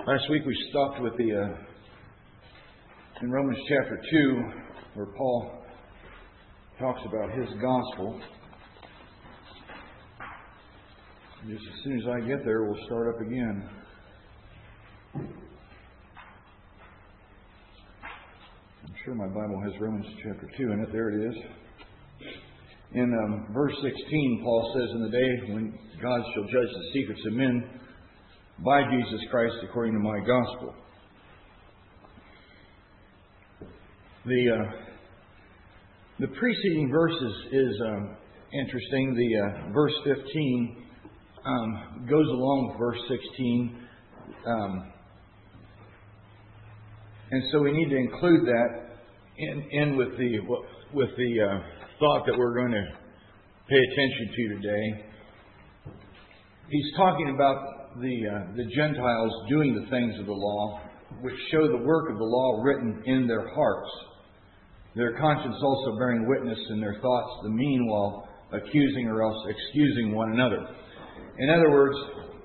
Last week we stopped with in Romans chapter 2, where Paul talks about his gospel. Just as soon as I get there, we'll start up again. I'm sure my Bible has Romans chapter 2 in it. There it is. In verse 16, Paul says, "In the day when God shall judge the secrets of men by Jesus Christ according to my gospel." The preceding verses is interesting. The verse 15 goes along with verse 16, and so we need to include that in with the thought that we're going to pay attention to today. He's talking about the Gentiles doing the things of the law, which show the work of the law written in their hearts, their conscience also bearing witness in their thoughts, the meanwhile accusing or else excusing one another. In other words,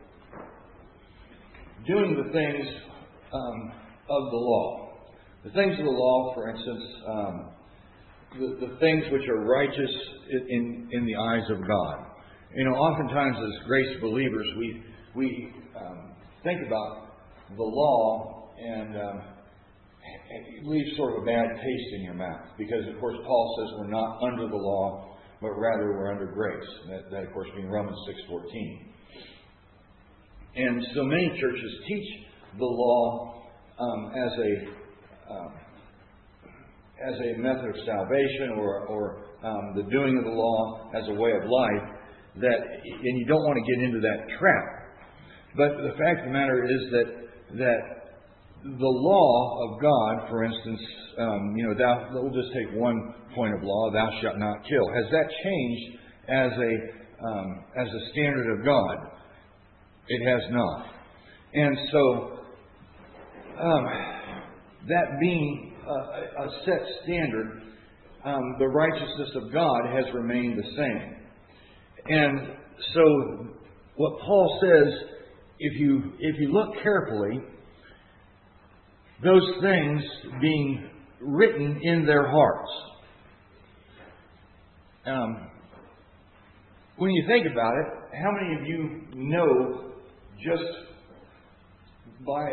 doing the things of the law. The things of the law, for instance, the things which are righteous in the eyes of God. You know, oftentimes as grace believers, we think about the law and it leaves sort of a bad taste in your mouth. Because, of course, Paul says we're not under the law, but rather we're under grace. That of course, being Romans 6:14. And so many churches teach the law as a method of salvation or the doing of the law as a way of life. And you don't want to get into that trap. But the fact of the matter is that the law of God, for instance, we'll just take one point of law: "Thou shalt not kill." Has that changed as a standard of God? It has not. And so, that being a set standard, the righteousness of God has remained the same. And so, what Paul says, if you look carefully, those things being written in their hearts. When you think about it, how many of you know just by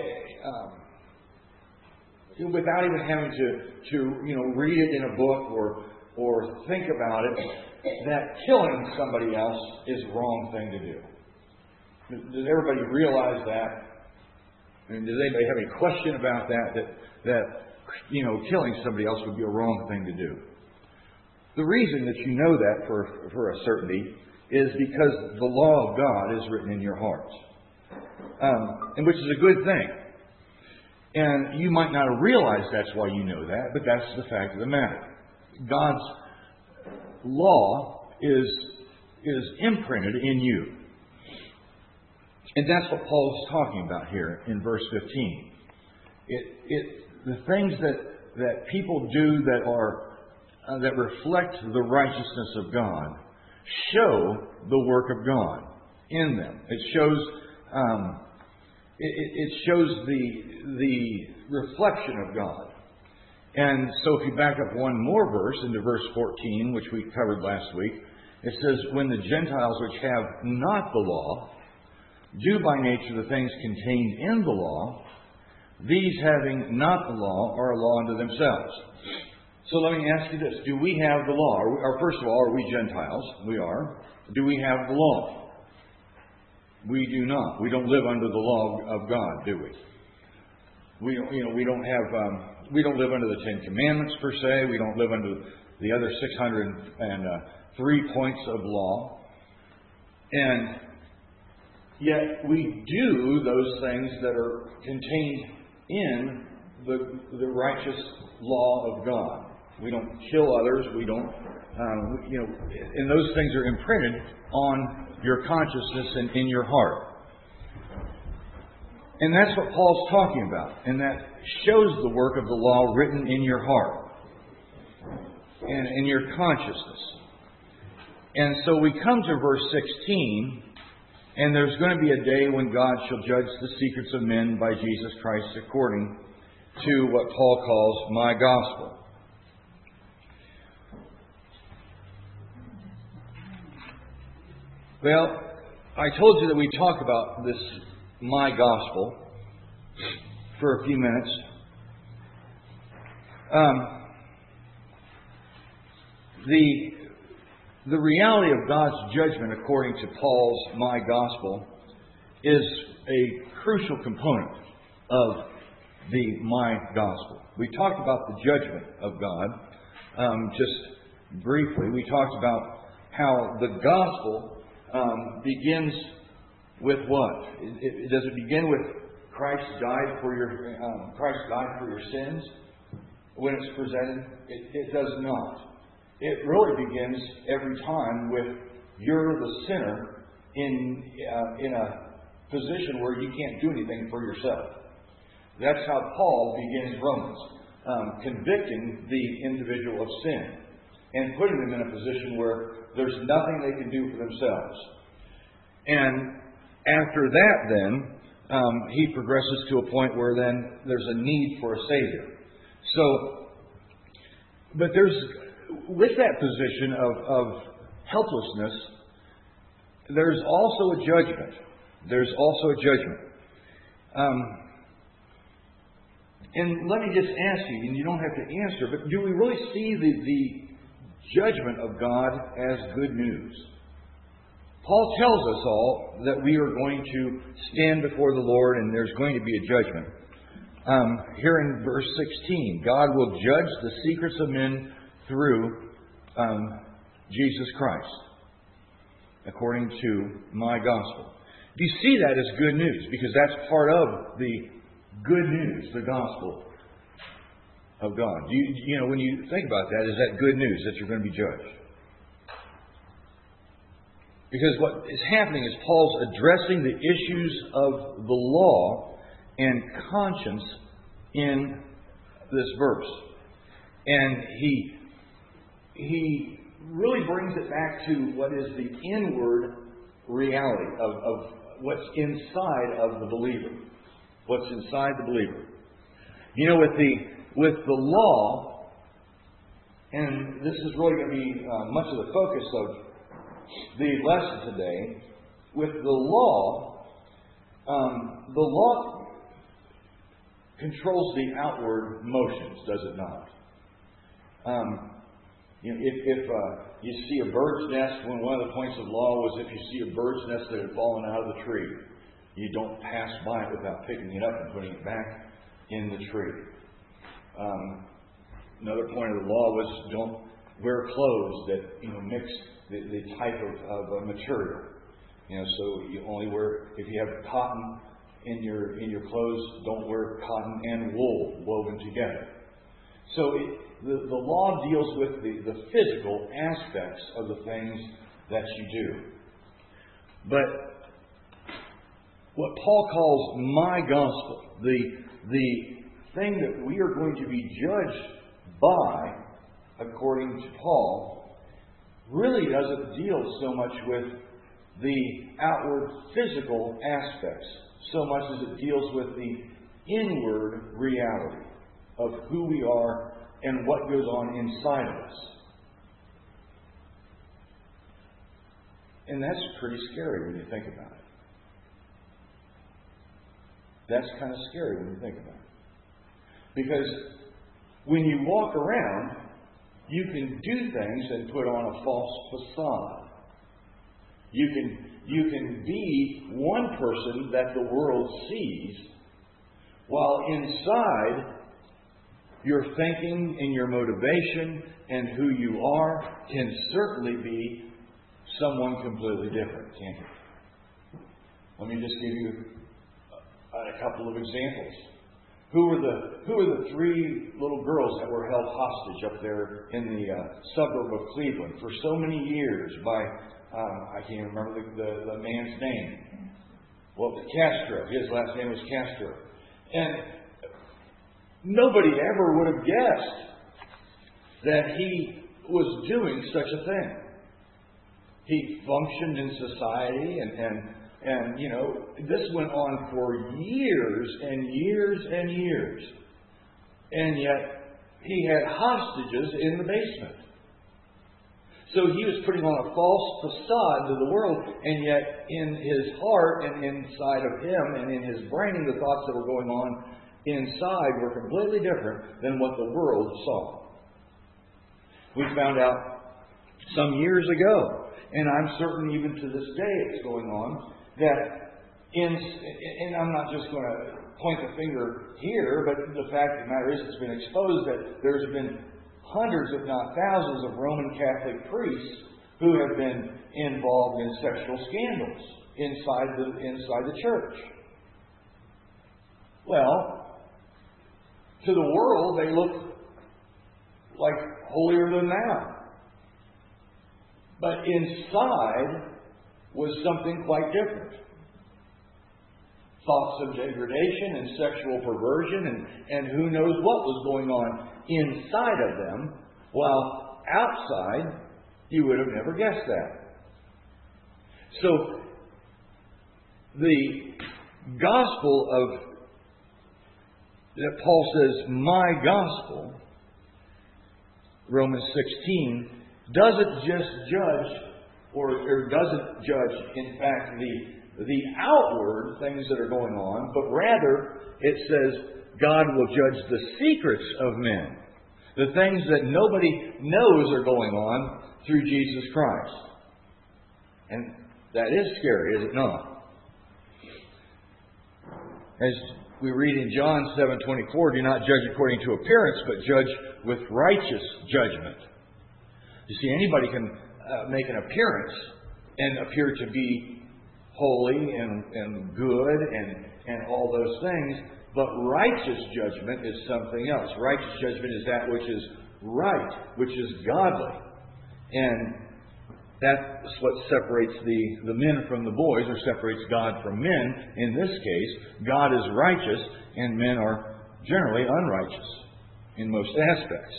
without even having to read it in a book or think about it, that killing somebody else is the wrong thing to do? Does everybody realize that? I mean, does anybody have any question about that killing somebody else would be a wrong thing to do? The reason that you know that for a certainty is because the law of God is written in your hearts, and which is a good thing. And you might not have realized that's why you know that, but that's the fact of the matter. God's law is imprinted in you. And that's what Paul is talking about here in verse 15. The things that people do that reflect the righteousness of God show the work of God in them. It shows the reflection of God. And so if you back up one more verse into verse 14, which we covered last week, it says, "When the Gentiles which have not the law do by nature the things contained in the law, these having not the law are a law unto themselves." So let me ask you this. Do we have the law? Or first of all, are we Gentiles? We are. Do we have the law? We do not. We don't live under the law of God, do we? We don't live under the Ten Commandments per se. We don't live under the other 603 points of law. And yet we do those things that are contained in the righteous law of God. We don't kill others. We don't, and those things are imprinted on your consciousness and in your heart. And that's what Paul's talking about. And that shows the work of the law written in your heart and in your consciousness. And so we come to verse 16, And there's going to be a day when God shall judge the secrets of men by Jesus Christ according to what Paul calls my gospel. Well, I told you that we talk about this my gospel for a few minutes. The reality of God's judgment, according to Paul's my gospel, is a crucial component of the my gospel. We talked about the judgment of God just briefly. We talked about how the gospel begins with what? Does it begin with Christ died for your sins when it's presented? It does not. It really begins every time with you're the sinner in a position where you can't do anything for yourself. That's how Paul begins Romans, convicting the individual of sin and putting them in a position where there's nothing they can do for themselves. And after that, then, he progresses to a point where then there's a need for a Savior. But with that position of helplessness, there's also a judgment. And let me just ask you, and you don't have to answer, but do we really see the judgment of God as good news? Paul tells us all that we are going to stand before the Lord and there's going to be a judgment. Here in verse 16, God will judge the secrets of men through Jesus Christ, according to my gospel. You see that as good news because that's part of the good news, the gospel of God. You know, when you think about that, is that good news that you're going to be judged? Because what is happening is Paul's addressing the issues of the law and conscience in this verse. And he really brings it back to what is the inward reality of what's inside of the believer. What's inside the believer. You know, with the law, and this is really going to be much of the focus of the lesson today, with the law controls the outward motions, does it not? If you see a bird's nest, one of the points of law was if you see a bird's nest that had fallen out of the tree, you don't pass by it without picking it up and putting it back in the tree. Another point of the law was don't wear clothes that mix the type of material. So you only wear, if you have cotton in your clothes, don't wear cotton and wool woven together. So the law deals with the physical aspects of the things that you do. But what Paul calls my gospel, the thing that we are going to be judged by, according to Paul, really doesn't deal so much with the outward physical aspects, so much as it deals with the inward reality of who we are and what goes on inside of us. And that's pretty scary when you think about it. That's kind of scary when you think about it. Because when you walk around, you can do things and put on a false facade. You can be one person that the world sees, while inside your thinking and your motivation and who you are can certainly be someone completely different, can't it? Let me just give you a couple of examples. Who were the three little girls that were held hostage up there in the suburb of Cleveland for so many years by, I can't remember the man's name. Well, Castro. His last name was Castro. And nobody ever would have guessed that he was doing such a thing. He functioned in society And, this went on for years and years and years. And yet, he had hostages in the basement. So he was putting on a false facade to the world, and yet in his heart and inside of him and in his brain, the thoughts that were going on inside were completely different than what the world saw. We found out some years ago, and I'm certain even to this day it's going on, that and I'm not just going to point the finger here, but the fact of the matter is it's been exposed that there's been hundreds, if not thousands, of Roman Catholic priests who have been involved in sexual scandals inside the church. Well, to the world, they look like holier than thou. But inside was something quite different. Thoughts of degradation and sexual perversion and who knows what was going on inside of them, while outside you would have never guessed that. So the gospel that Paul says, my gospel, Romans 16, doesn't just judge or doesn't judge, in fact, the outward things that are going on, but rather it says God will judge the secrets of men, the things that nobody knows are going on through Jesus Christ. And that is scary, is it not? As we read in John 7:24, do not judge according to appearance, but judge with righteous judgment. You see, anybody can make an appearance and appear to be holy and good and all those things, but righteous judgment is something else. Righteous judgment is that which is right, which is godly. And that's what separates the men from the boys, or separates God from men. In this case, God is righteous and men are generally unrighteous in most aspects.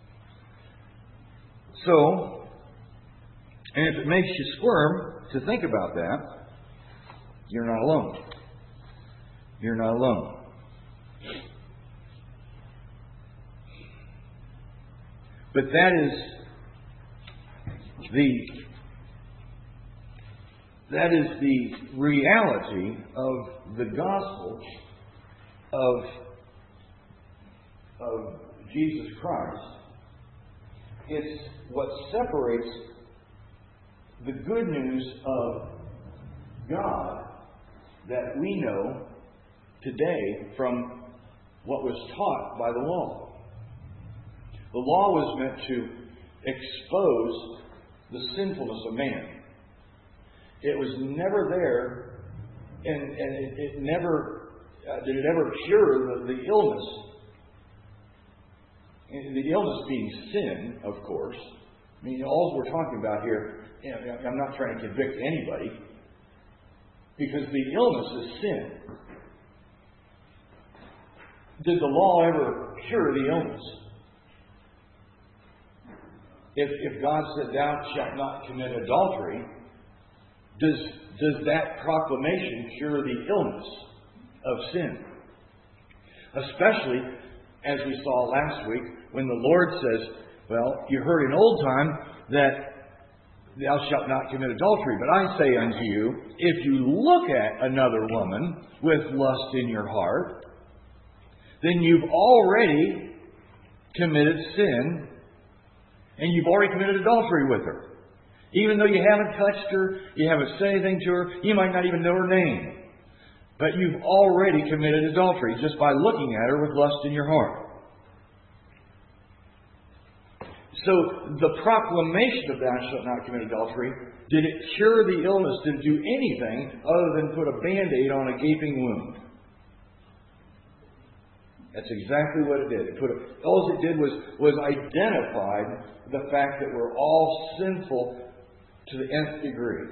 So, and if it makes you squirm to think about that, you're not alone. You're not alone. But that is the reality of the gospel of Jesus Christ. It's what separates the good news of God that we know today from what was taught by the law. The law was meant to expose the sinfulness of man. It was never there, and it never did it ever cure the illness. The illness being sin, of course. I mean, all we're talking about here, I'm not trying to convict anybody, because the illness is sin. Did the law ever cure the illness? If God said, thou shalt not commit adultery, does that proclamation cure the illness of sin? Especially, as we saw last week, when the Lord says, well, you heard in old time that thou shalt not commit adultery, but I say unto you, if you look at another woman with lust in your heart, then you've already committed sin, and you've already committed adultery with her. Even though you haven't touched her, you haven't said anything to her, you might not even know her name. But you've already committed adultery just by looking at her with lust in your heart. So the proclamation of thou shalt not commit adultery, did it cure the illness? Did it do anything other than put a Band-Aid on a gaping wound? That's exactly what it did. All it did was identify the fact that we're all sinful to the nth degree.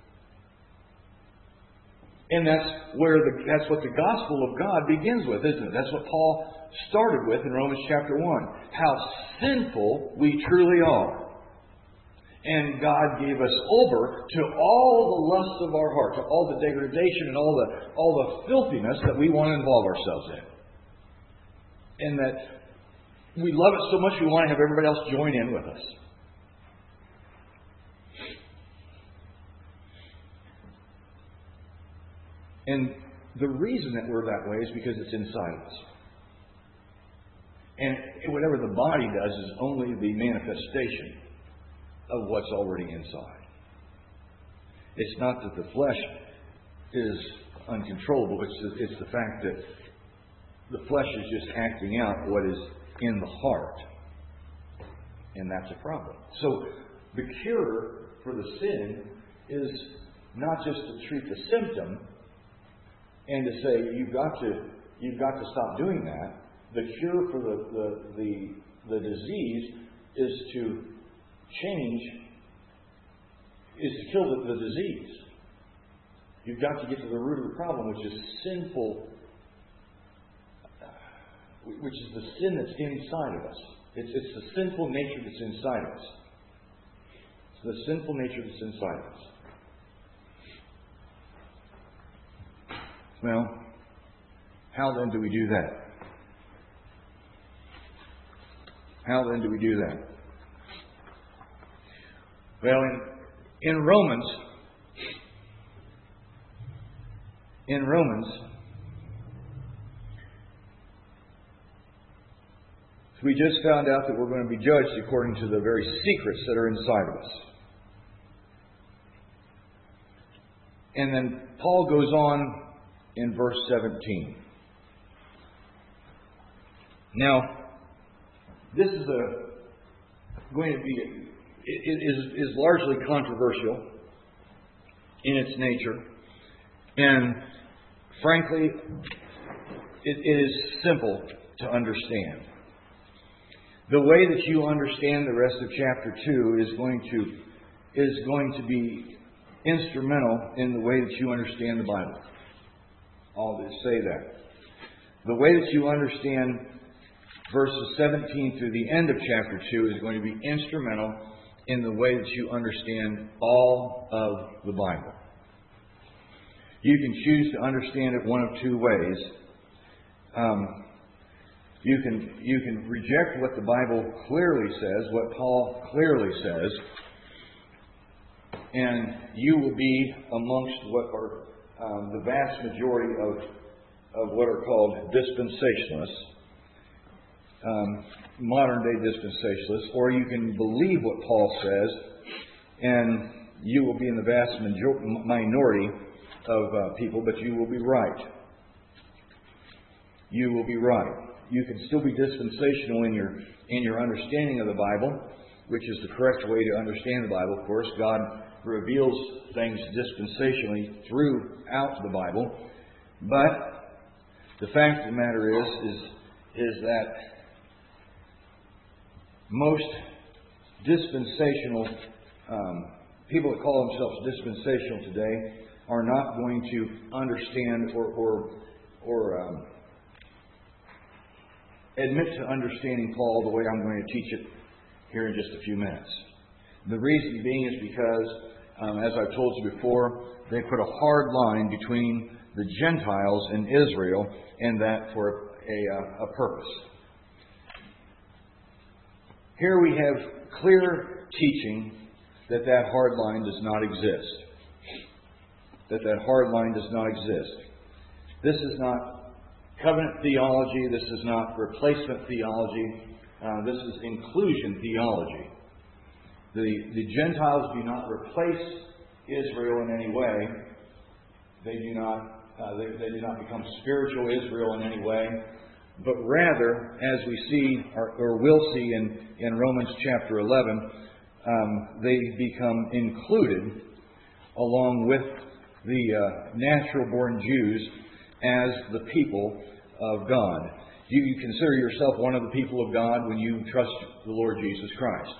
And that's what the gospel of God begins with, isn't it? That's what Paul started with in Romans chapter 1. How sinful we truly are. And God gave us over to all the lusts of our heart, to all the degradation and all the filthiness that we want to involve ourselves in. And that we love it so much we want to have everybody else join in with us. And the reason that we're that way is because it's inside of us. And whatever the body does is only the manifestation of what's already inside. It's not that the flesh is uncontrollable. It's the fact that the flesh is just acting out what is in the heart. And that's a problem. So the cure for the sin is not just to treat the symptom and to say you've got to stop doing that. The cure for the disease is to kill the disease. You've got to get to the root of the problem, which is sinful, which is the sin that's inside of us. It's the sinful nature that's inside of us. It's the sinful nature that's inside of us. Well, how then do we do that? How then do we do that? Well, in Romans, we just found out that we're going to be judged according to the very secrets that are inside of us. And then Paul goes on in verse 17. Now, this is going to be, it is largely controversial in its nature. And frankly, it is simple to understand. The way that you understand the rest of chapter 2 is going to be instrumental in the way that you understand the Bible. I'll just say that. The way that you understand verses 17 through the end of chapter 2 is going to be instrumental in the way that you understand all of the Bible. You can choose to understand it one of two ways. You can reject what the Bible clearly says, what Paul clearly says, and you will be amongst what are the vast majority of what are called dispensationalists, modern-day dispensationalists, or you can believe what Paul says, and you will be in the vast minority of people, but you will be right. You will be right. You can still be dispensational in your understanding of the Bible, which is the correct way to understand the Bible. Of course, God reveals things dispensationally throughout the Bible. But the fact of the matter is that most dispensational people that call themselves dispensational today are not going to understand or admit to understanding Paul the way I'm going to teach it here in just a few minutes. The reason being is because, as I've told you before, they put a hard line between the Gentiles and Israel, and that for a purpose. Here we have clear teaching that hard line does not exist. That hard line does not exist. This is not covenant theology. This is not replacement theology. This is inclusion theology. The Gentiles do not replace Israel in any way. They do not become spiritual Israel in any way. But rather, as we see or will see in Romans chapter 11, they become included along with the natural-born Jews as the people of God. Do you consider yourself one of the people of God when you trust the Lord Jesus Christ?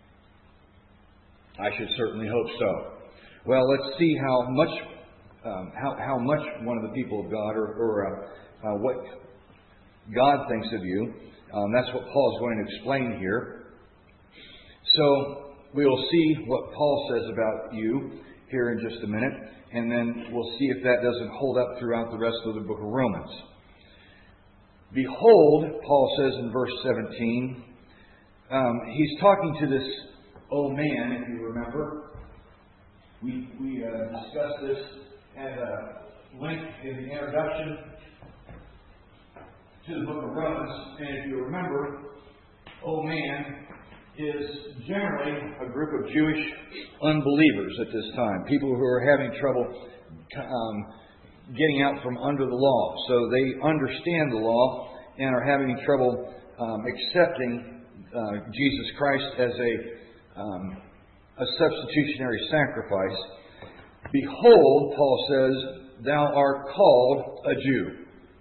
I should certainly hope so. Well, let's see how much one of the people of God or what God thinks of you. That's what Paul is going to explain here. So, we'll see what Paul says about you here in just a minute, and then we'll see if that doesn't hold up throughout the rest of the book of Romans. Behold, Paul says in verse 17, he's talking to this old man, if you remember. We discussed this at a length in the introduction to the book of Romans. And if you remember, old man is generally a group of Jewish unbelievers at this time. People who are having trouble getting out from under the law. So they understand the law and are having trouble accepting Jesus Christ as a substitutionary sacrifice. Behold, Paul says, thou art called a Jew.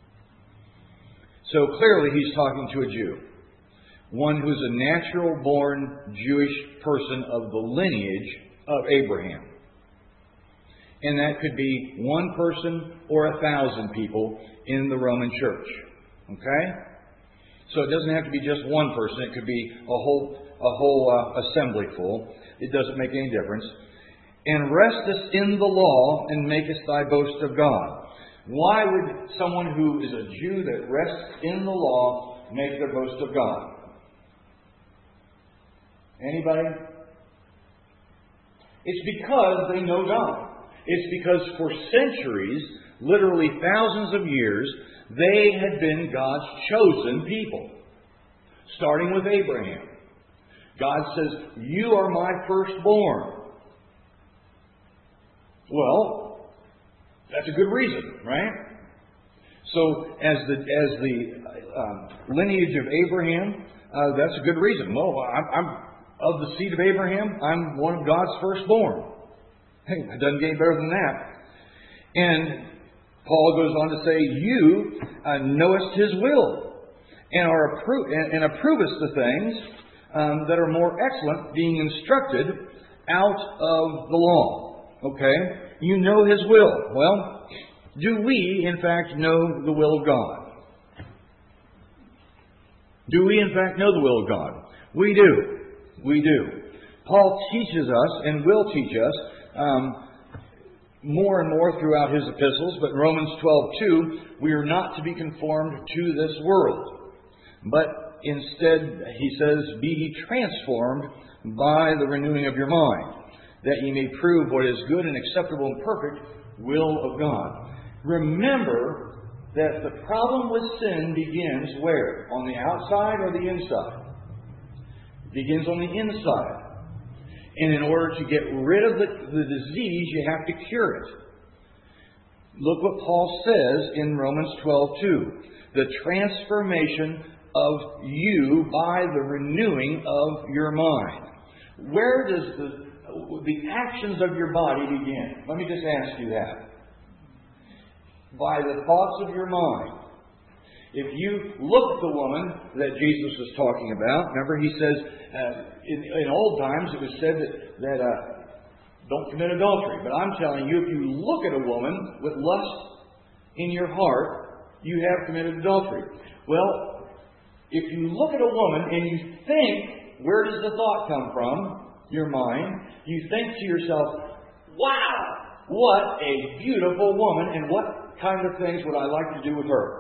So clearly he's talking to a Jew. One who's a natural-born Jewish person of the lineage of Abraham. And that could be one person or 1,000 people in the Roman church. Okay? So it doesn't have to be just one person. It could be a whole assembly full. It doesn't make any difference. And restest in the law, and makest thy boast of God. Why would someone who is a Jew that rests in the law make their boast of God? Anybody? It's because they know God. It's because for centuries, literally thousands of years, they had been God's chosen people. Starting with Abraham. God says, you are my firstborn. Well, that's a good reason, right? So, as the lineage of Abraham, that's a good reason. Well, I'm of the seed of Abraham. I'm one of God's firstborn. Hey, it doesn't get any better than that. And Paul goes on to say, you knowest His will, and approvest the things that are more excellent, being instructed out of the law. Okay? You know His will. Well, do we, in fact, know the will of God? Do we, in fact, know the will of God? We do. We do. Paul teaches us, and will teach us, more and more throughout his epistles, but in Romans 12:2, we are not to be conformed to this world. But instead, he says, be ye transformed by the renewing of your mind, that ye may prove what is good and acceptable and perfect will of God. Remember that the problem with sin begins where? On the outside or the inside? It begins on the inside. And in order to get rid of the disease, you have to cure it. Look what Paul says in Romans 12:2. The transformation of you by the renewing of your mind. Where does the actions of your body begin? Let me just ask you that. By the thoughts of your mind. If you look at the woman that Jesus was talking about, remember he says, in old times it was said that don't commit adultery. But I'm telling you, if you look at a woman with lust in your heart, you have committed adultery. Well, if you look at a woman and you think, where does the thought come from? Your mind. You think to yourself, wow, what a beautiful woman, and what kind of things would I like to do with her?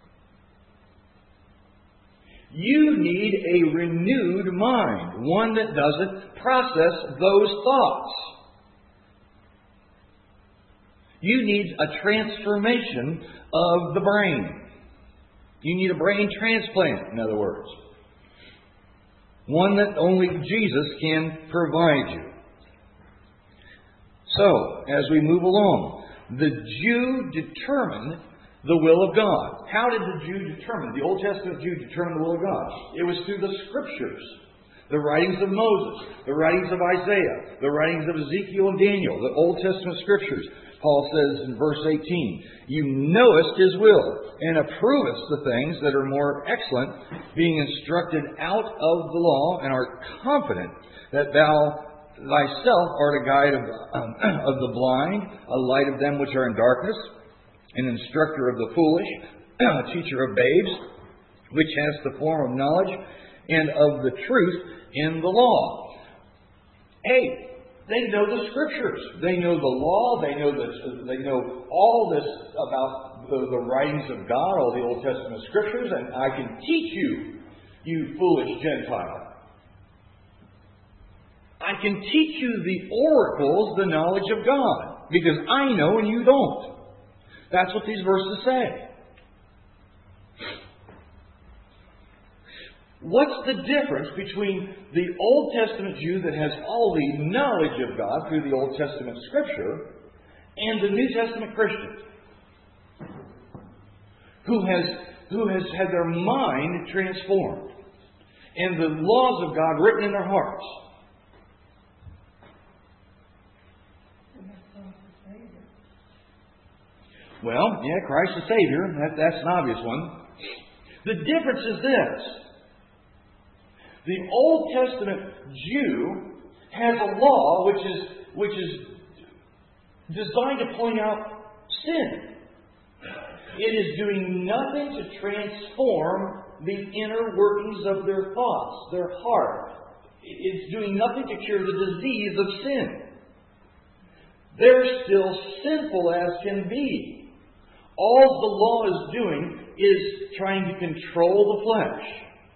You need a renewed mind, one that doesn't process those thoughts. You need a transformation of the brain. You need a brain transplant, in other words. One that only Jesus can provide you. So, as we move along, the Jew determined the will of God. How did the Jew determine? The Old Testament Jew determined the will of God. It was through the Scriptures. The writings of Moses, the writings of Isaiah, the writings of Ezekiel and Daniel, the Old Testament Scriptures. Paul says in verse 18, you knowest His will, and approvest the things that are more excellent, being instructed out of the law, and art confident that thou thyself art a guide of the blind, a light of them which are in darkness, an instructor of the foolish, a teacher of babes, which has the form of knowledge and of the truth in the law. hey, they know the Scriptures. They know the law. They know all this about the writings of God, all the Old Testament Scriptures, and I can teach you, you foolish Gentile. I can teach you the oracles, the knowledge of God, because I know and you don't. That's what these verses say. What's the difference between the Old Testament Jew that has all the knowledge of God through the Old Testament Scripture and the New Testament Christian who has had their mind transformed and the laws of God written in their hearts? Well, yeah, Christ the Savior. That's an obvious one. The difference is this. The Old Testament Jew has a law which is designed to point out sin. It is doing nothing to transform the inner workings of their thoughts, their heart. It's doing nothing to cure the disease of sin. They're still sinful as can be. All the law is doing is trying to control the flesh.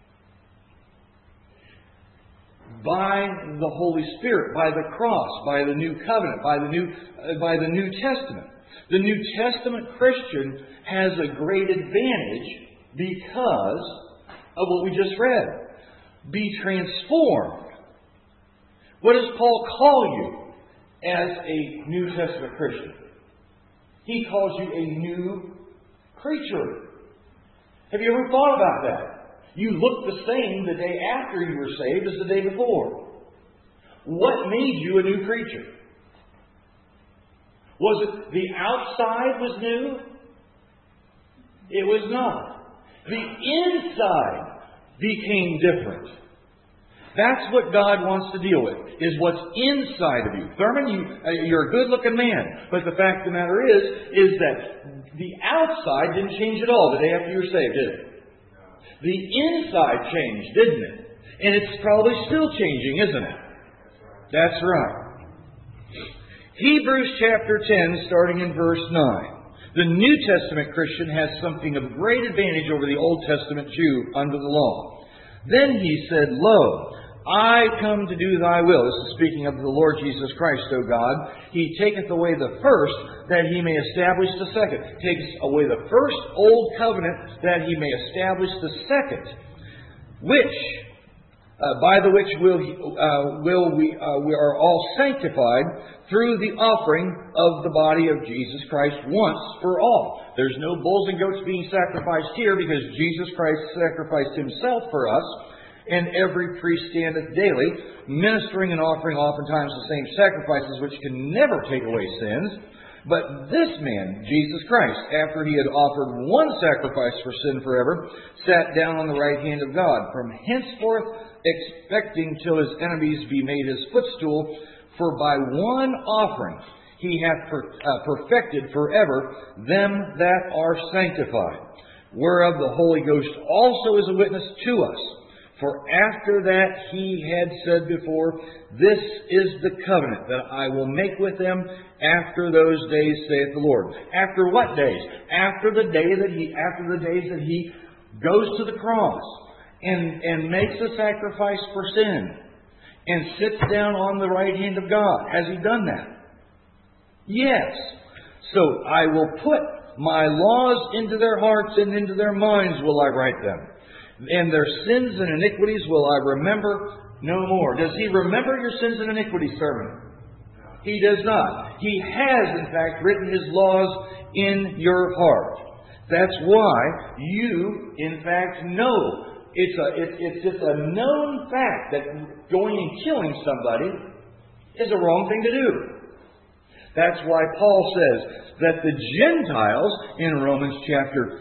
By the Holy Spirit, by the cross, by the new covenant, by the New Testament. The New Testament Christian has a great advantage because of what we just read. Be transformed. What does Paul call you as a New Testament Christian? He calls you a new creature. Have you ever thought about that? You look the same the day after you were saved as the day before. What made you a new creature? Was it the outside was new? It was not. The inside became different. That's what God wants to deal with, is what's inside of you. Thurman, you're a good-looking man, but the fact of the matter is that the outside didn't change at all the day after you were saved, did it? The inside changed, didn't it? And it's probably still changing, isn't it? That's right. Hebrews chapter 10, starting in verse 9. The New Testament Christian has something of great advantage over the Old Testament Jew under the law. Then he said, Lo, I come to do thy will. This is speaking of the Lord Jesus Christ, O God. He taketh away the first, that he may establish the second. Takes away the first old covenant, that he may establish the second, which, by the which we are all sanctified through the offering of the body of Jesus Christ once for all. There's no bulls and goats being sacrificed here, because Jesus Christ sacrificed himself for us. And every priest standeth daily, ministering and offering oftentimes the same sacrifices, which can never take away sins. But this man, Jesus Christ, after he had offered one sacrifice for sin forever, sat down on the right hand of God, from henceforth expecting till his enemies be made his footstool. For by one offering he hath perfected forever them that are sanctified, whereof the Holy Ghost also is a witness to us. For after that he had said before, This is the covenant that I will make with them after those days, saith the Lord. After what days? After the days that he goes to the cross and makes a sacrifice for sin and sits down on the right hand of God. Has he done that? Yes. So I will put my laws into their hearts, and into their minds will I write them. And their sins and iniquities will I remember no more. Does he remember your sins and iniquities, servant? He does not. He has, in fact, written his laws in your heart. That's why you, in fact, know. It's just a known fact that going and killing somebody is a wrong thing to do. That's why Paul says that the Gentiles in Romans chapter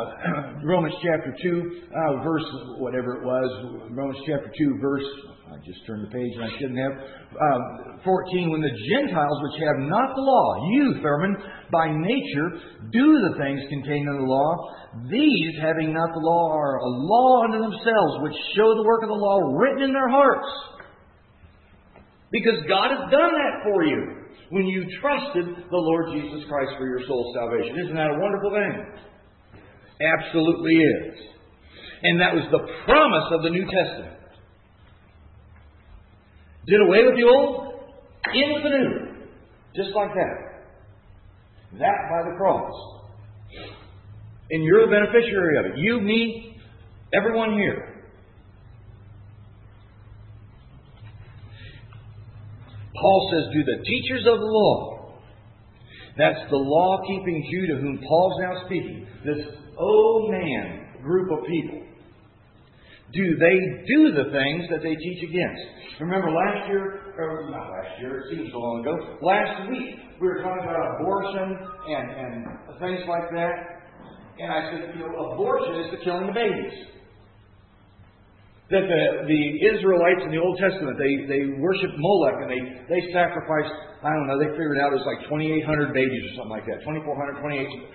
2, verse whatever it was, Romans chapter 2, verse, I just turned the page and I shouldn't have, 14, when the Gentiles which have not the law, you, Thurman, by nature do the things contained in the law, these, having not the law, are a law unto themselves, which show the work of the law written in their hearts. Because God has done that for you when you trusted the Lord Jesus Christ for your soul's salvation. Isn't that a wonderful thing? Absolutely is. And that was the promise of the New Testament. Did away with the old, in with the new. Just like that. That by the cross. And you're the beneficiary of it. You, me, everyone here. Paul says, do the teachers of the law. That's the law-keeping Jew to whom Paul's now speaking. This old man group of people. Do they do the things that they teach against? Remember last year, or not last year, it seems so long ago, last week we were talking about abortion and things like that. And I said, abortion is the killing of babies. That the Israelites in the Old Testament, they worshiped Molech and they sacrificed, I don't know, they figured out it was like 2,800 babies or something like that. 2,800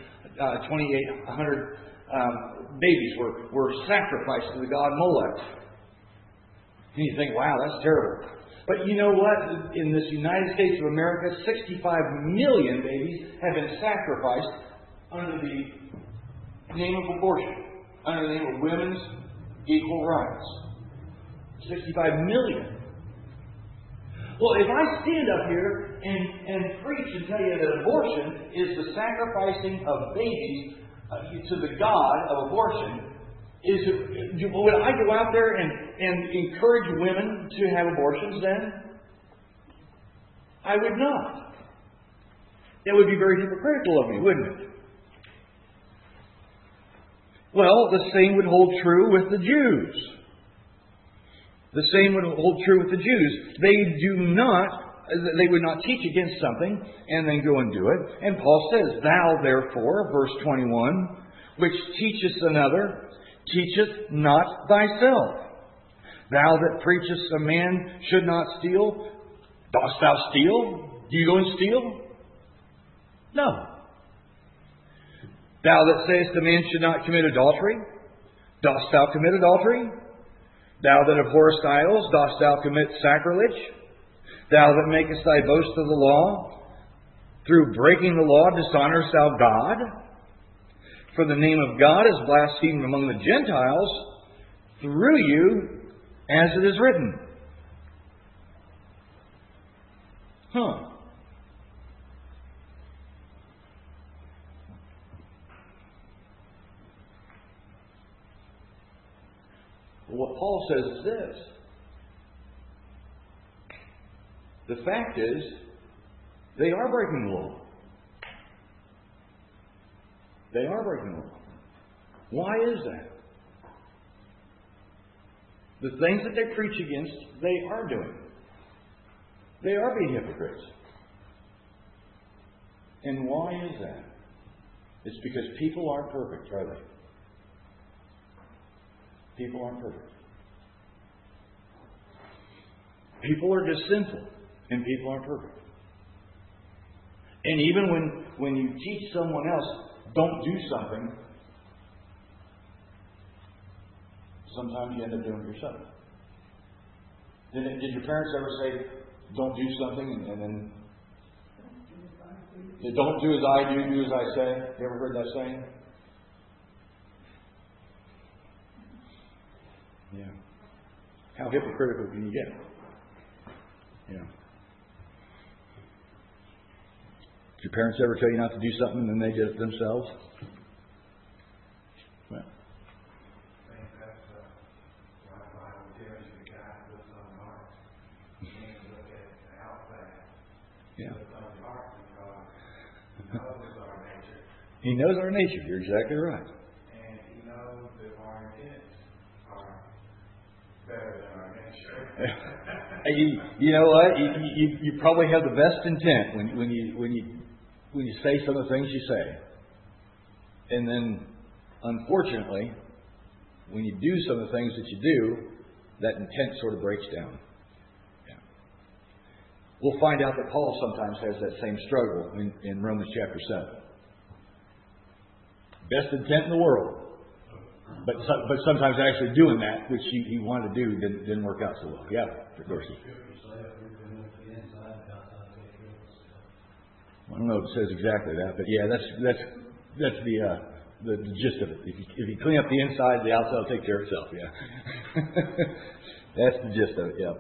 babies were sacrificed to the god Molech. And you think, wow, that's terrible. But you know what? In this United States of America, 65 million babies have been sacrificed under the name of abortion, under the name of women's equal rights. 65 million. Well, if I stand up here and preach and tell you that abortion is the sacrificing of babies to the god of abortion, would I go out there and encourage women to have abortions then? I would not. That would be very hypocritical of me, wouldn't it? Well, the same would hold true with the Jews. The same would hold true with the Jews. They would not teach against something and then go and do it. And Paul says, thou therefore, verse 21, which teachest another, teacheth not thyself. Thou that preachest a man should not steal, dost thou steal? Do you go and steal? No. Thou that sayest a man should not commit adultery, dost thou commit adultery? Thou that abhorrest idols, dost thou commit sacrilege? Thou that makest thy boast of the law, through breaking the law dishonourest thou God? For the name of God is blasphemed among the Gentiles through you, as it is written. What Paul says is this. The fact is, they are breaking the law. They are breaking the law. Why is that? The things that they preach against, they are doing. They are being hypocrites. And why is that? It's because people aren't perfect, are they? People aren't perfect. People are just sinful, and people aren't perfect. And even when you teach someone else, don't do something, sometimes you end up doing it yourself. Did your parents ever say, don't do something, and then don't do as I do as I say? You ever heard that saying? Yeah. How hypocritical can you get? Yeah. Did your parents ever tell you not to do something and then they did it themselves? Well. I think that's why the Bible tells you the guy who puts on the heart. You can't look at the outside. Yeah. Puts on the heart because he knows our nature. He knows our nature. You're exactly right. And he knows that our intents are better than our nature. You know what? You probably have the best intent when you say some of the things you say, and then unfortunately, when you do some of the things that you do, that intent sort of breaks down. Yeah. We'll find out that Paul sometimes has that same struggle in Romans chapter 7. Best intent in the world. But sometimes actually doing that, which he wanted to do, didn't work out so well. Yeah, of course. I don't know if it says exactly that, but yeah, that's the gist of it. If you clean up the inside, the outside will take care of itself. Yeah, that's the gist of it. Yeah.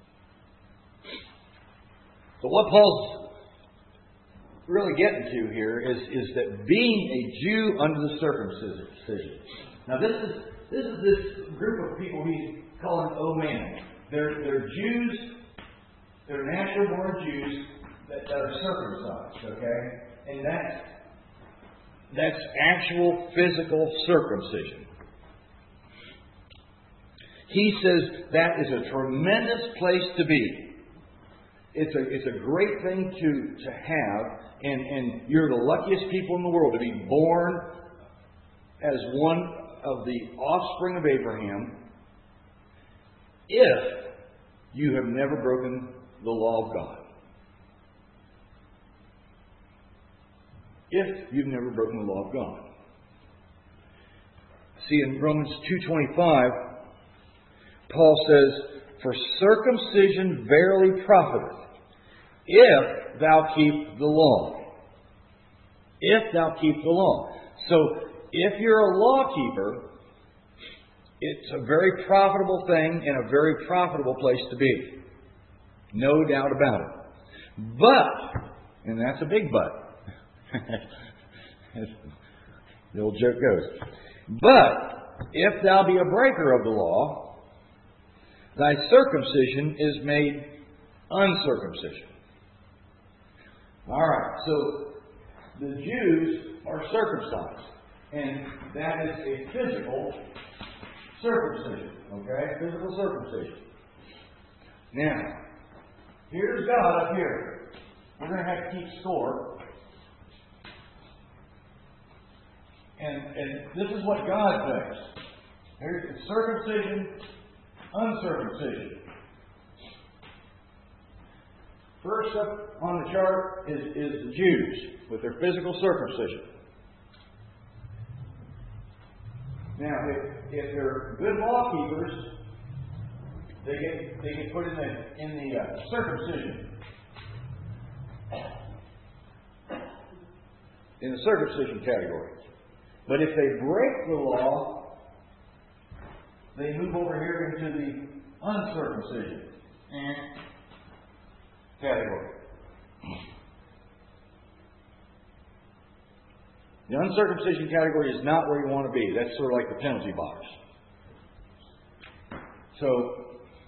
So what Paul's really getting to here is that being a Jew under the circumcision. Now this is this group of people he's calling man. They're Jews. They're natural born Jews that are circumcised. Okay, and that's actual physical circumcision. He says that is a tremendous place to be. It's a great thing to have, and you're the luckiest people in the world to be born as one of the offspring of Abraham if you have never broken the law of God. If you've never broken the law of God. See, in Romans 2:25, Paul says, "For circumcision verily profiteth, if thou keep the law." If thou keep the law. So, if you're a law keeper, it's a very profitable thing and a very profitable place to be. No doubt about it. But, and that's a big but. The old joke goes. But, if thou be a breaker of the law, thy circumcision is made uncircumcision. Alright, so the Jews are circumcised. And that is a physical circumcision. Okay? Physical circumcision. Now, here's God up here. We're going to have to keep score. And this is what God thinks. Here's circumcision, uncircumcision. First up on the chart is the Jews with their physical circumcision. Now, if they're good law keepers, they get put in the circumcision. In the circumcision category. But if they break the law, they move over here into the uncircumcision category. The uncircumcision category is not where you want to be. That's sort of like the penalty box. So,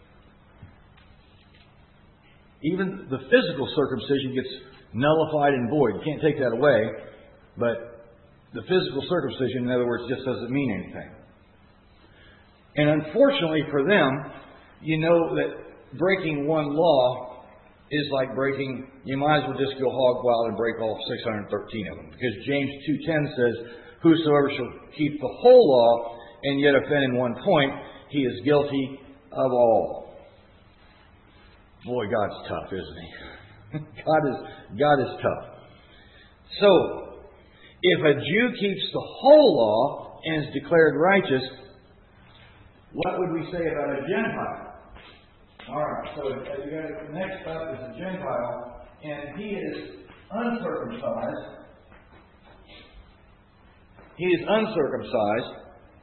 even the physical circumcision gets nullified and void. You can't take that away, but the physical circumcision, in other words, just doesn't mean anything. And unfortunately for them, you know that breaking one law is like breaking, you might as well just go hog wild and break all 613 of them. Because James 2:10 says, "Whosoever shall keep the whole law and yet offend in one point, he is guilty of all." Boy, God's tough, isn't he? God is tough. So, if a Jew keeps the whole law and is declared righteous, what would we say about a Gentile? Alright, so next up is a Gentile, and he is uncircumcised. He is uncircumcised.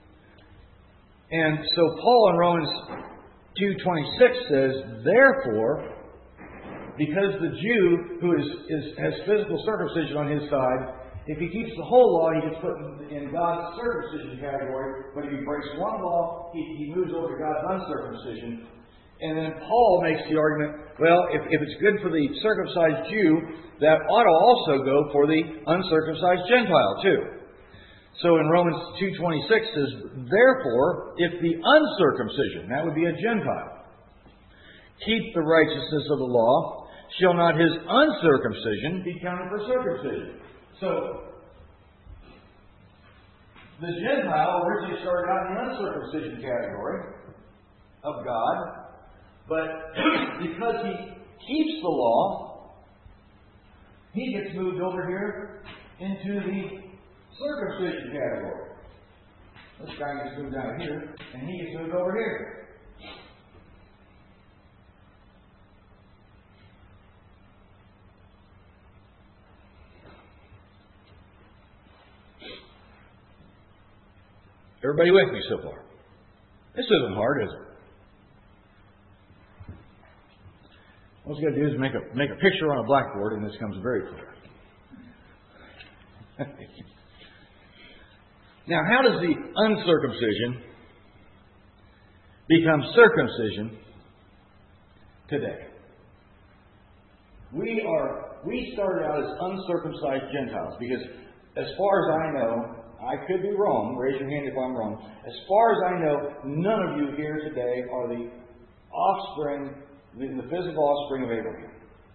And so Paul in Romans 2:26 says, "Therefore, because the Jew who has physical circumcision on his side, if he keeps the whole law, he gets put in God's circumcision category. But if he breaks one law, he moves over to God's uncircumcision." And then Paul makes the argument, well, if it's good for the circumcised Jew, that ought to also go for the uncircumcised Gentile too. So in Romans 2:26 says, "Therefore, if the uncircumcision," that would be a Gentile, "keep the righteousness of the law, shall not his uncircumcision be counted for circumcision?" So, the Gentile originally started out in the uncircumcision category of God, but because he keeps the law, he gets moved over here into the circumcision category. This guy gets moved down here, and he gets moved over here. Everybody with me so far? This isn't hard, is it? All you got to do is make a picture on a blackboard, and this comes very clear. Now, how does the uncircumcision become circumcision today? We started out as uncircumcised Gentiles because, as far as I know, I could be wrong. Raise your hand if I'm wrong. As far as I know, none of you here today are the offspring, the physical offspring of Abraham.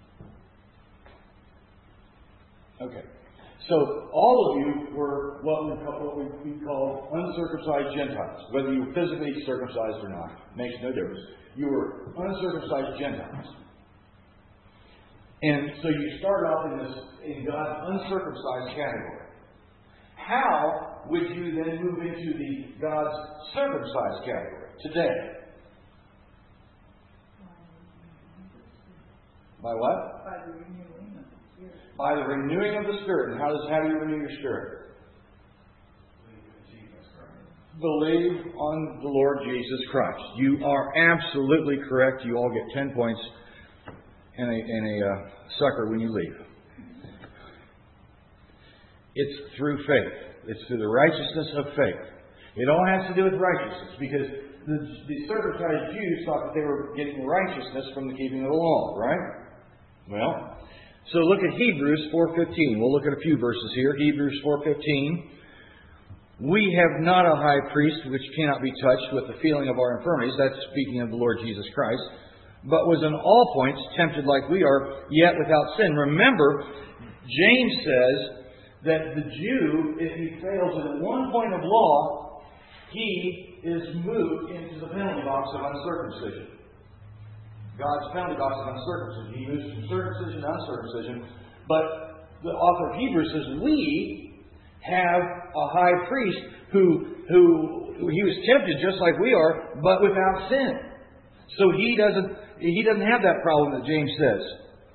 Okay. So all of you were what we call uncircumcised Gentiles. Whether you were physically circumcised or not makes no difference. You were uncircumcised Gentiles. And so you start off in God's uncircumcised category. How would you then move into the God's circumcised category today? By what? By the renewing of the Spirit. By the renewing of the Spirit. And how do you renew your spirit? Believe on the Lord Jesus Christ. You are absolutely correct. You all get 10 points and a sucker when you leave. It's through faith. It's through the righteousness of faith. It all has to do with righteousness because the circumcised Jews thought that they were getting righteousness from the keeping of the law, right? Well, so look at Hebrews 4:15. We'll look at a few verses here. Hebrews 4:15. We have not a high priest which cannot be touched with the feeling of our infirmities. That's speaking of the Lord Jesus Christ. But was in all points tempted like we are, yet without sin. Remember, James says that the Jew, if he fails in one point of law, he is moved into the penalty box of uncircumcision. God's penalty box of uncircumcision. He moves from circumcision to uncircumcision. But the author of Hebrews says, we have a high priest who he was tempted just like we are, but without sin. So he doesn't have that problem that James says.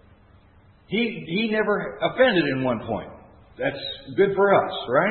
He never offended in one point. That's good for us, right?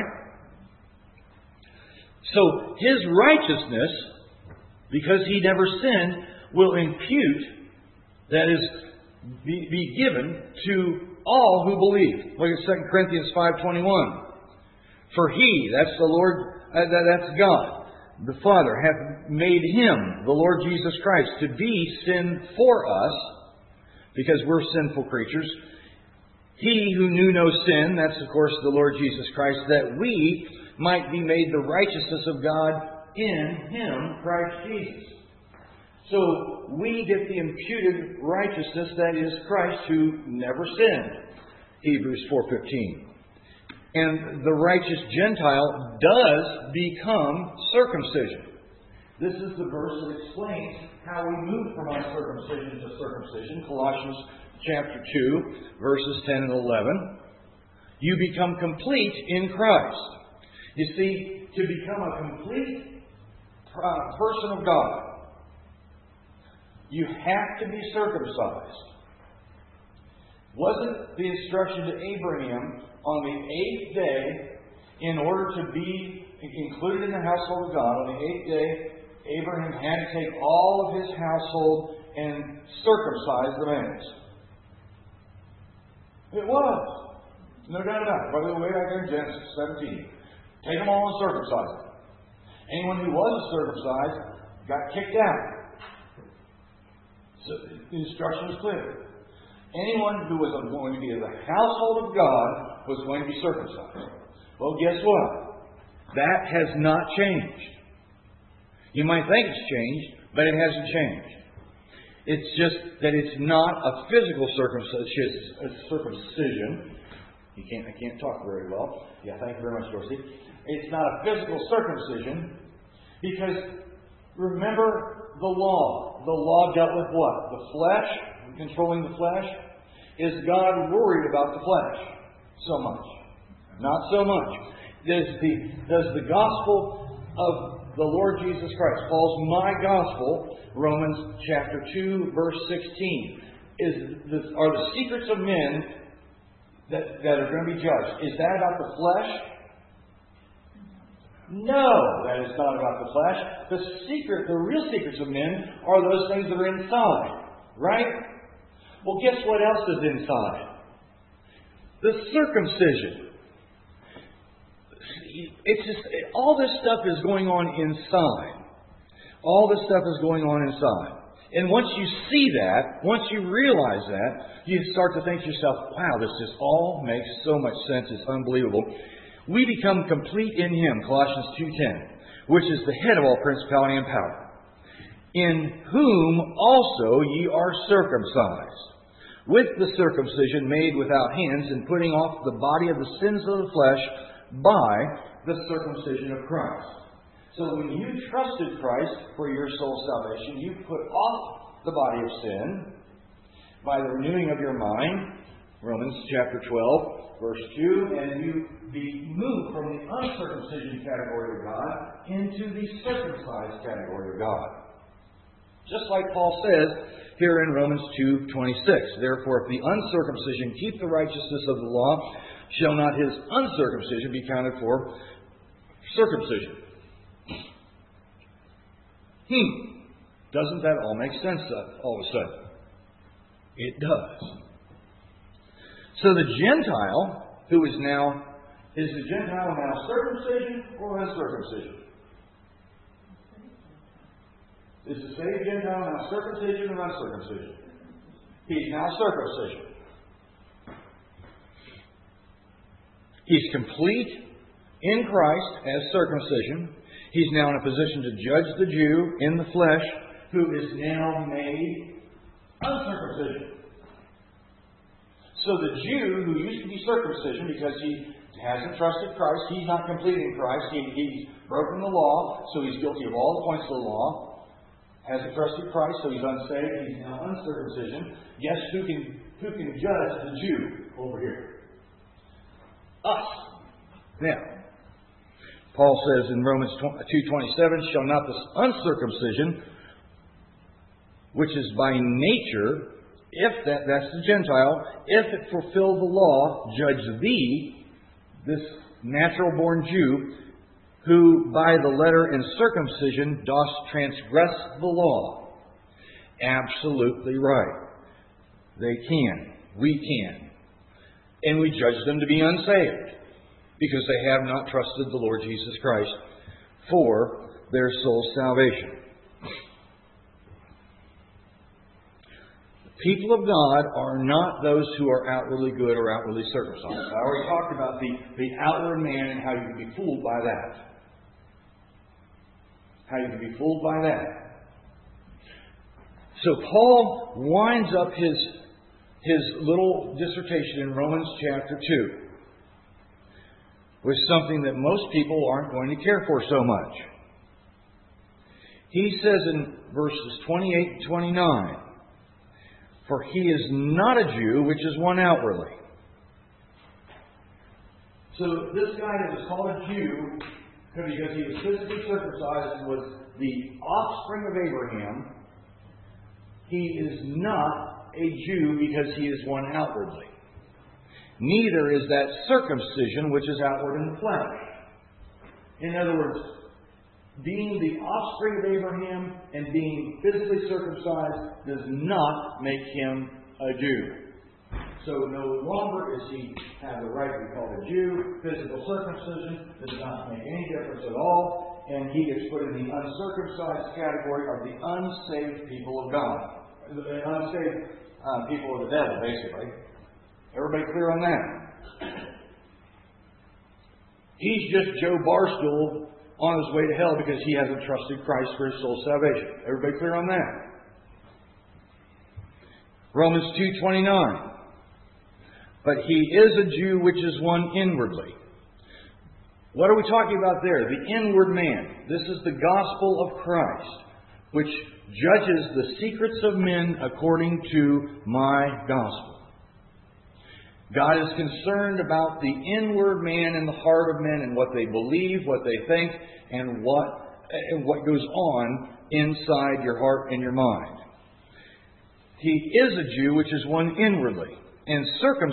So his righteousness, because he never sinned, will impute, that is, be given to all who believe. Look at 2 Corinthians 5:21. For he, that's the Lord, that's God, the Father, hath made him, the Lord Jesus Christ, to be sin for us, because we're sinful creatures. He who knew no sin, that's of course the Lord Jesus Christ, that we might be made the righteousness of God in him, Christ Jesus. So we get the imputed righteousness that is Christ who never sinned. Hebrews 4:15. And the righteous Gentile does become circumcision. This is the verse that explains how we move from uncircumcision to circumcision. Colossians chapter 2, verses 10 and 11. You become complete in Christ. You see, to become a complete person of God, you have to be circumcised. Wasn't the instruction to Abraham on the 8th day, in order to be included in the household of God, on the 8th day, Abraham had to take all of his household and circumcise the males? It was. No doubt about it. By the way, back there in Genesis 17. Take them all and circumcise them. Anyone who wasn't circumcised got kicked out. So the instruction was clear. Anyone who was going to be in the household of God was going to be circumcised. Well, guess what? That has not changed. You might think it's changed, but it hasn't changed. It's just that it's not a physical circumcision. I can't talk very well. Yeah, thank you very much, Dorsey. It's not a physical circumcision because remember the law. The law dealt with what? The flesh, controlling the flesh. Is God worried about the flesh so much? Not so much. Does the gospel of the Lord Jesus Christ, Paul's my gospel, Romans chapter 2, verse 16, are the secrets of men that are going to be judged. Is that about the flesh? No, that is not about the flesh. The real secrets of men are those things that are inside. Right? Well, guess what else is inside? The circumcision. It's just, all this stuff is going on inside. All this stuff is going on inside. And once you see that, once you realize that, you start to think to yourself, wow, this just all makes so much sense. It's unbelievable. We become complete in Him, Colossians 2:10, which is the head of all principality and power, in whom also ye are circumcised, with the circumcision made without hands, and putting off the body of the sins of the flesh by the circumcision of Christ. So when you trusted Christ for your soul's salvation, you put off the body of sin by the renewing of your mind, Romans chapter 12, verse 2, and you be moved from the uncircumcision category of God into the circumcised category of God. Just like Paul says here in Romans 2:26, therefore if the uncircumcision keep the righteousness of the law, shall not his uncircumcision be counted for circumcision? Doesn't that all make sense all of a sudden? It does. So the Gentile, who is the Gentile now circumcision or uncircumcision? Is the saved Gentile now circumcision or uncircumcision? He's now circumcision. He's complete in Christ as circumcision. He's now in a position to judge the Jew in the flesh, who is now made uncircumcision. So the Jew who used to be circumcision because he hasn't trusted Christ, he's not complete in Christ, he's broken the law, so he's guilty of all the points of the law, hasn't trusted Christ, so he's unsaved, he's now uncircumcision. Guess who can judge the Jew over here? Us. Now, Paul says in Romans 2:27, shall not the uncircumcision, which is by nature, if that's the Gentile, if it fulfill the law, judge thee, this natural-born Jew, who by the letter and circumcision dost transgress the law. Absolutely right. They can. We can. And we judge them to be unsaved, because they have not trusted the Lord Jesus Christ for their soul's salvation. The people of God are not those who are outwardly good or outwardly circumcised. I already talked about the outward man and how you can be fooled by that. How you can be fooled by that. So Paul winds up his little dissertation in Romans chapter 2 with something that most people aren't going to care for so much. He says in verses 28 and 29, for he is not a Jew, which is one outwardly. So this guy that was called a Jew, because he was physically circumcised and was the offspring of Abraham, he is not a Jew because he is one outwardly. Neither is that circumcision which is outward in the flesh. In other words, being the offspring of Abraham and being physically circumcised does not make him a Jew. So no longer does he have the right to be called a Jew. Physical circumcision does not make any difference at all. And he gets put in the uncircumcised category of the unsaved people of God. The unsaved people of the devil, basically. Everybody clear on that? He's just Joe Barstool on his way to hell because he hasn't trusted Christ for his soul's salvation. Everybody clear on that? Romans 2:29. But he is a Jew which is one inwardly. What are we talking about there? The inward man. This is the gospel of Christ, which judges the secrets of men according to my gospel. God is concerned about the inward man in the heart of men and what they believe, what they think, and what goes on inside your heart and your mind. He is a Jew which is one inwardly, and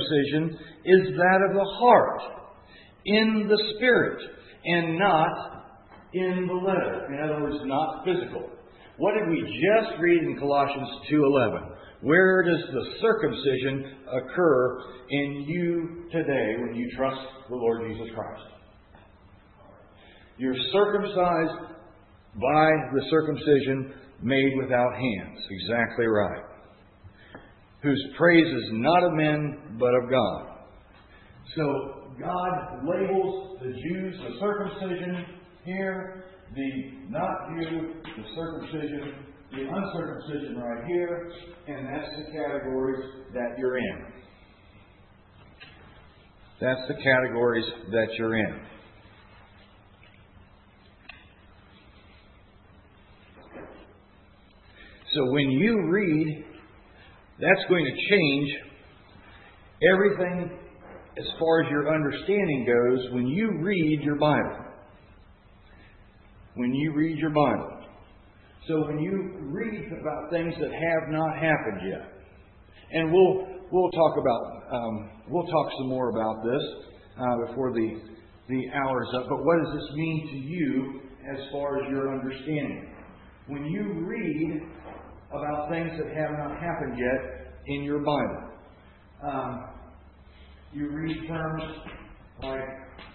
circumcision is that of the heart, in the spirit, and not in the letter. In other words, not physical. What did we just read in Colossians 2:11? Where does the circumcision occur in you today when you trust the Lord Jesus Christ? You're circumcised by the circumcision made without hands. Exactly right. Whose praise is not of men, but of God. So God labels the Jews the circumcision here, the not Jew, the circumcision, the uncircumcision right here, and that's the categories that you're in. That's the categories that you're in. So when you read, that's going to change everything as far as your understanding goes when you read your Bible. When you read your Bible. So when you read about things that have not happened yet, and we'll talk some more about this before the hour is up. But what does this mean to you as far as your understanding? When you read about things that have not happened yet in your Bible, you read terms like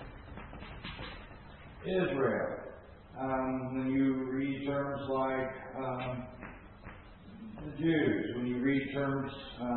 Israel. When you read terms like the Jews, when you read terms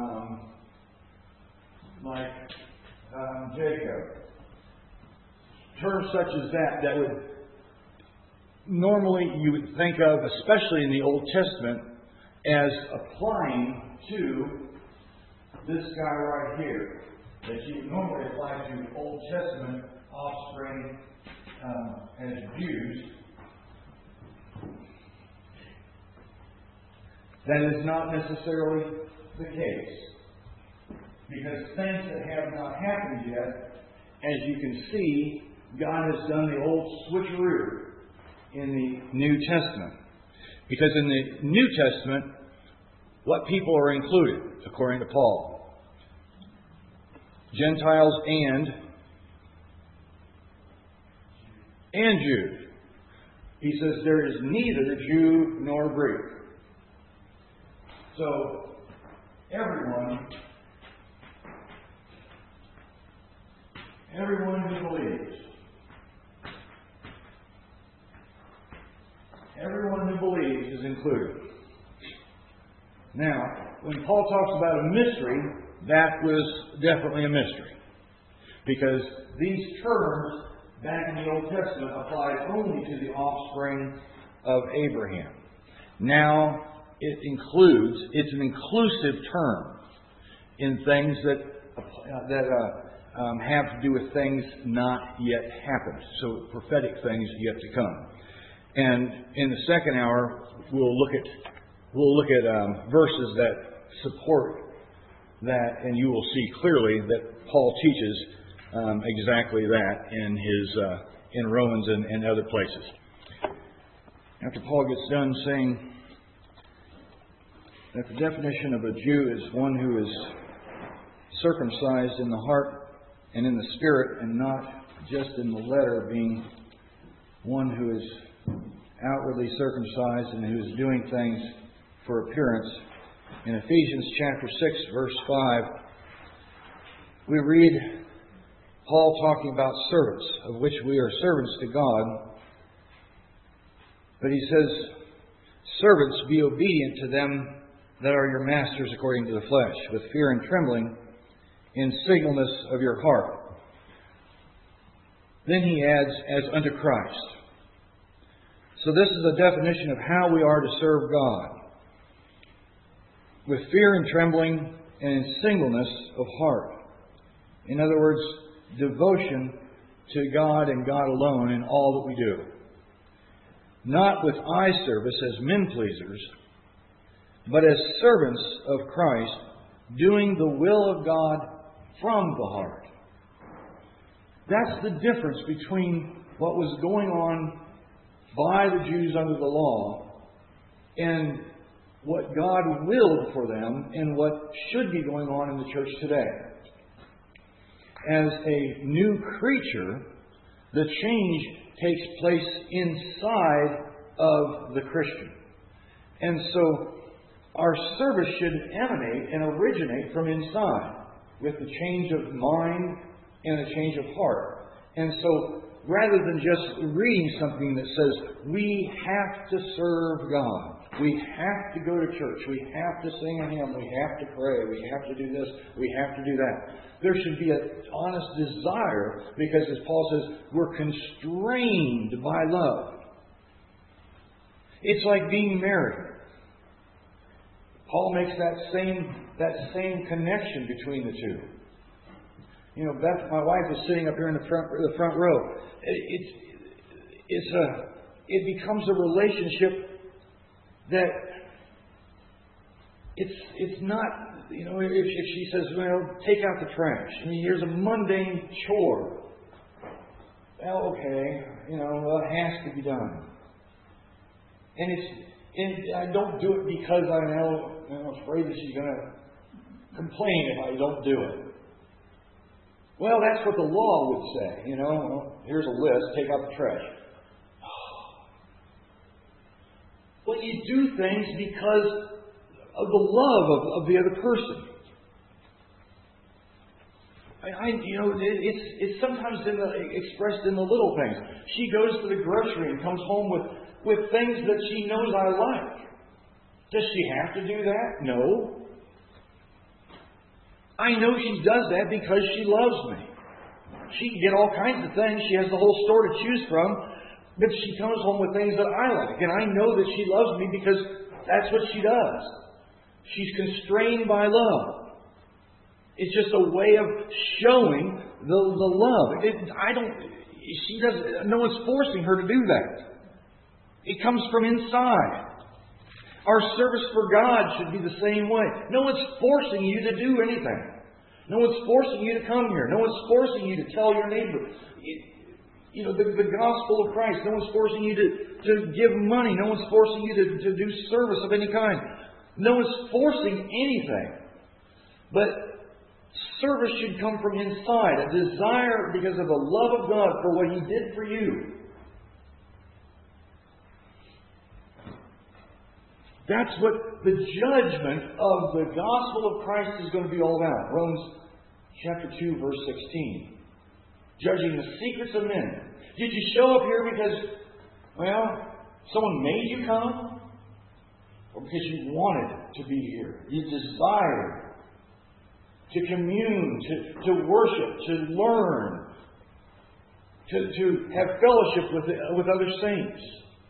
like Jacob, terms such as that would normally you would think of, especially in the Old Testament, as applying to this guy right here, that you normally apply to Old Testament offspring as Jews. That is not necessarily the case. Because things that have not happened yet, as you can see, God has done the old switcheroo in the New Testament. Because in the New Testament, what people are included, according to Paul? Gentiles and Jews. He says there is neither Jew nor Greek. So, everyone who believes, is included. Now, when Paul talks about a mystery, that was definitely a mystery. Because these terms back in the Old Testament applied only to the offspring of Abraham. Now, it's an inclusive term in things that have to do with things not yet happened. So prophetic things yet to come. And in the second hour, we'll look at verses that support that, and you will see clearly that Paul teaches exactly that in Romans and other places. After Paul gets done saying that the definition of a Jew is one who is circumcised in the heart and in the spirit, and not just in the letter, being one who is outwardly circumcised and who is doing things for appearance. In Ephesians chapter 6, verse 5, we read Paul talking about servants, of which we are servants to God. But he says, servants, be obedient to them that are your masters according to the flesh, with fear and trembling, in singleness of your heart. Then he adds, as unto Christ. So this is a definition of how we are to serve God. With fear and trembling and in singleness of heart. In other words, devotion to God and God alone in all that we do. Not with eye service as men pleasers, but as servants of Christ, doing the will of God from the heart. That's the difference between what was going on by the Jews under the law and what God willed for them and what should be going on in the church today. As a new creature, the change takes place inside of the Christian. And so our service should emanate and originate from inside with the change of mind and a change of heart. And so rather than just reading something that says, we have to serve God, we have to go to church, we have to sing a hymn, we have to pray, we have to do this, we have to do that. There should be an honest desire, because as Paul says, we're constrained by love. It's like being married. Paul makes that same connection between the two. You know, Beth, my wife, is sitting up here in the front row. It becomes a relationship that it's not. You know, if she says, "Well, take out the trash," I mean, here's a mundane chore. Well, okay, you know, it has to be done, and I don't do it because I'm afraid that she's going to complain if I don't do it. Well, that's what the law would say. You know, well, here's a list, take out the trash. But you do things because of the love of the other person. It's sometimes expressed in the little things. She goes to the grocery and comes home with things that she knows I like. Does she have to do that? No. I know she does that because she loves me. She can get all kinds of things. She has the whole store to choose from. But she comes home with things that I like. And I know that she loves me because that's what she does. She's constrained by love. It's just a way of showing the love. No one's forcing her to do that. It comes from inside. Our service for God should be the same way. No one's forcing you to do anything. No one's forcing you to come here. No one's forcing you to tell your neighbor. The gospel of Christ. No one's forcing you to give money. No one's forcing you to do service of any kind. No one's forcing anything. But service should come from inside. A desire because of the love of God for what He did for you. That's what the judgment of the gospel of Christ is going to be all about. Romans chapter 2, verse 16. Judging the secrets of men. Did you show up here because, someone made you come? Or because you wanted to be here? You desired to commune, to worship, to learn, to have fellowship with other saints.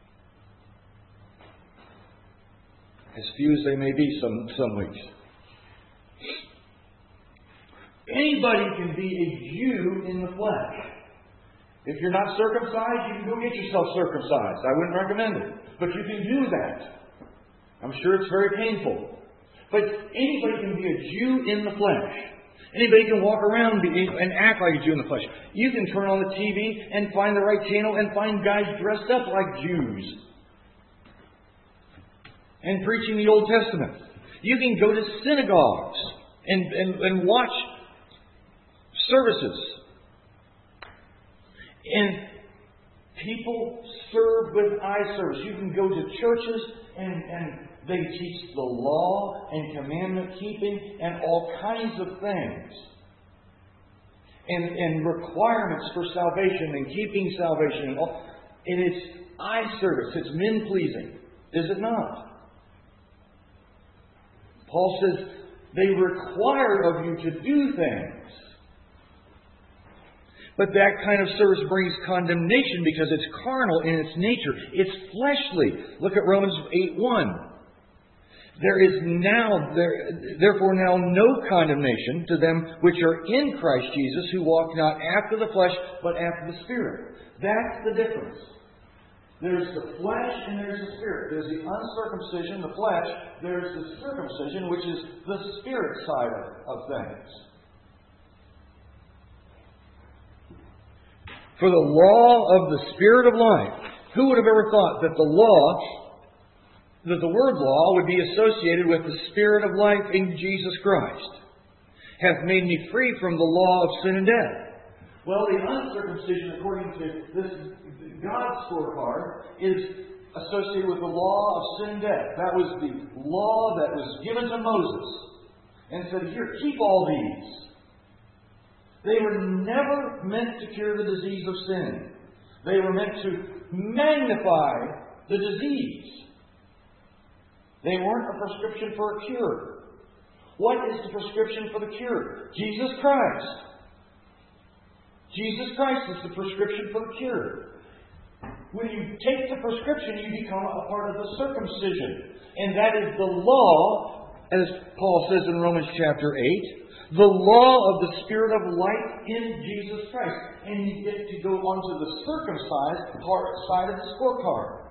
As few as they may be some weeks. Anybody can be a Jew in the flesh. If you're not circumcised, you can go get yourself circumcised. I wouldn't recommend it. But you can do that. I'm sure it's very painful. But anybody can be a Jew in the flesh. Anybody can walk around and act like a Jew in the flesh. You can turn on the TV and find the right channel and find guys dressed up like Jews and preaching the Old Testament. You can go to synagogues and watch services. And people serve with eye service. You can go to churches and they teach the law and commandment keeping and all kinds of things. And requirements for salvation and keeping salvation. And it's eye service. It's men pleasing. Is it not? Paul says they require of you to do things. But that kind of service brings condemnation because it's carnal in its nature. It's fleshly. Look at Romans 8:1. There is therefore now no condemnation to them which are in Christ Jesus, who walk not after the flesh, but after the Spirit. That's the difference. There's the flesh and there's the Spirit. There's the uncircumcision, the flesh. There's the circumcision, which is the Spirit side of things. For the law of the Spirit of life. Who would have ever thought that the word law would be associated with the Spirit of life in Jesus Christ? Hath made me free from the law of sin and death. Well, the uncircumcision, according to this God's scorecard, is associated with the law of sin and death. That was the law that was given to Moses. And said, here, keep all these. They were never meant to cure the disease of sin. They were meant to magnify the disease. They weren't a prescription for a cure. What is the prescription for the cure? Jesus Christ. Jesus Christ is the prescription for the cure. When you take the prescription, you become a part of the circumcision. And that is the law, as Paul says in Romans chapter 8, the law of the Spirit of light in Jesus Christ. And you get to go on to the circumcised side of the scorecard.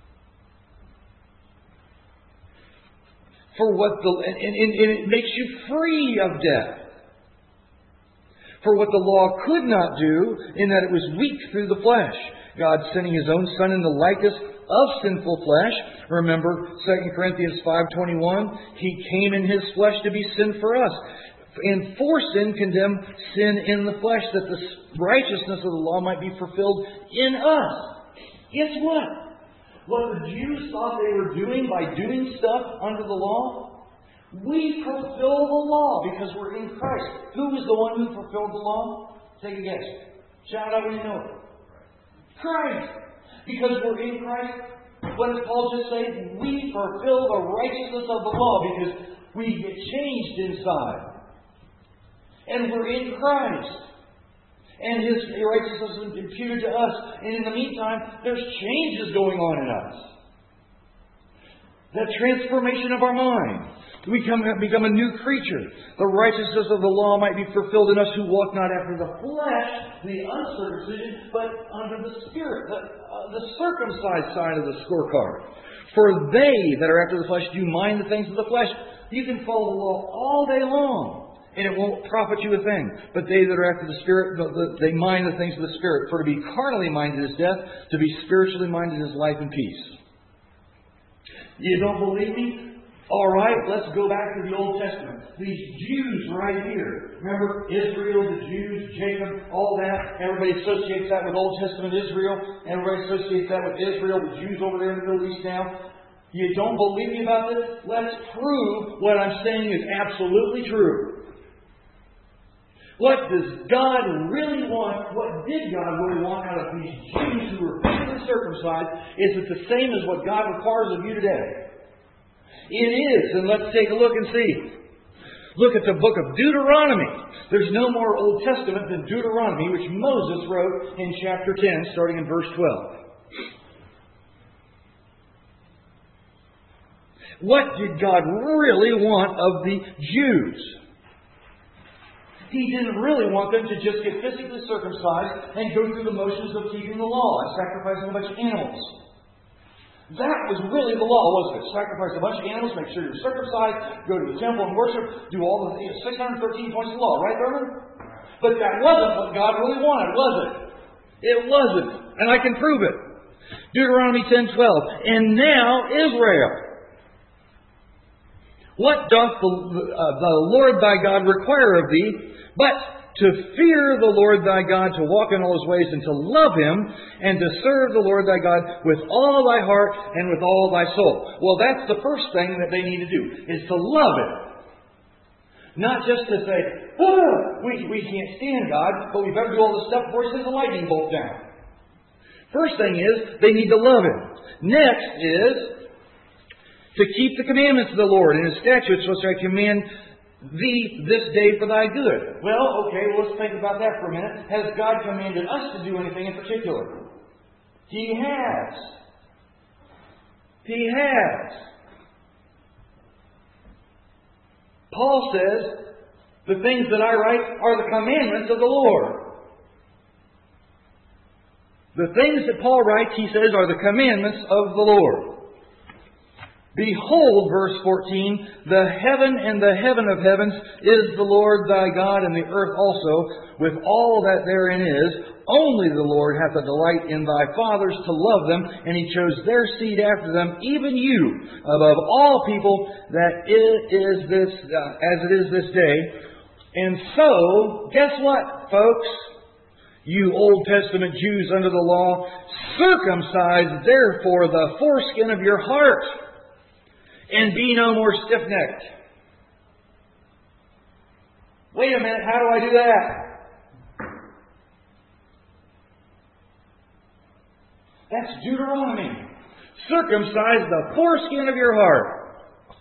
And it makes you free of death. For what the law could not do, in that it was weak through the flesh. God sending His own Son in the likeness of sinful flesh. Remember 2 Corinthians 5:21. He came in His flesh to be sin for us. And for sin condemned sin in the flesh, that the righteousness of the law might be fulfilled in us. Guess what? What the Jews thought they were doing by doing stuff under the law, we fulfill the law because we're in Christ. Who was the one who fulfilled the law? Take a guess. Shout out when you know it. Christ. Because we're in Christ, what does Paul just say? We fulfill the righteousness of the law because we get changed inside. And we're in Christ. And His righteousness is imputed to us. And in the meantime, there's changes going on in us. That transformation of our mind. We become a new creature. The righteousness of the law might be fulfilled in us who walk not after the flesh, the uncircumcision, but under the Spirit, the circumcised side of the scorecard. For they that are after the flesh do mind the things of the flesh. You can follow the law all day long, and it won't profit you a thing. But they that are after the Spirit, they mind the things of the Spirit. For to be carnally minded is death, to be spiritually minded is life and peace. You don't believe me? All right, let's go back to the Old Testament. These Jews right here. Remember Israel, the Jews, Jacob, all that. Everybody associates that with Old Testament Israel. Everybody associates that with Israel, the Jews over there in the Middle East now. You don't believe me about this? Let's prove what I'm saying is absolutely true. What does God really want? What did God really want out of these Jews who were physically circumcised? Is it the same as what God requires of you today? It is, and let's take a look and see. Look at the book of Deuteronomy. There's no more Old Testament than Deuteronomy, which Moses wrote in chapter 10, starting in verse 12. What did God really want of the Jews? He didn't really want them to just get physically circumcised and go through the motions of keeping the law and sacrificing a bunch of animals. That was really the law, wasn't it? Sacrifice a bunch of animals, make sure you're circumcised, go to the temple and worship, do all the 613 points of the law, right, Reverend? But that wasn't what God really wanted, was it? It wasn't. And I can prove it. Deuteronomy 10:12. And now Israel. What doth the Lord thy God require of thee, but to fear the Lord thy God, to walk in all His ways, and to love Him, and to serve the Lord thy God with all thy heart and with all thy soul. Well, that's the first thing that they need to do, is to love Him. Not just to say, we can't stand God, but we better do all this stuff before He sends a lightning bolt down. First thing is, they need to love Him. Next is to keep the commandments of the Lord and His statutes, which I command thee this day for thy good. Well, okay, let's think about that for a minute. Has God commanded us to do anything in particular? He has. He has. Paul says, the things that I write are the commandments of the Lord. The things that Paul writes, he says, are the commandments of the Lord. Behold, verse 14, the heaven and the heaven of heavens is the Lord thy God, and the earth also, with all that therein is. Only the Lord hath a delight in thy fathers to love them, and He chose their seed after them, even you, above all people, that as it is this day. And so, guess what, folks? You Old Testament Jews under the law, circumcise therefore the foreskin of your heart, and be no more stiff-necked. Wait a minute, how do I do that? That's Deuteronomy. Circumcise the foreskin of your heart.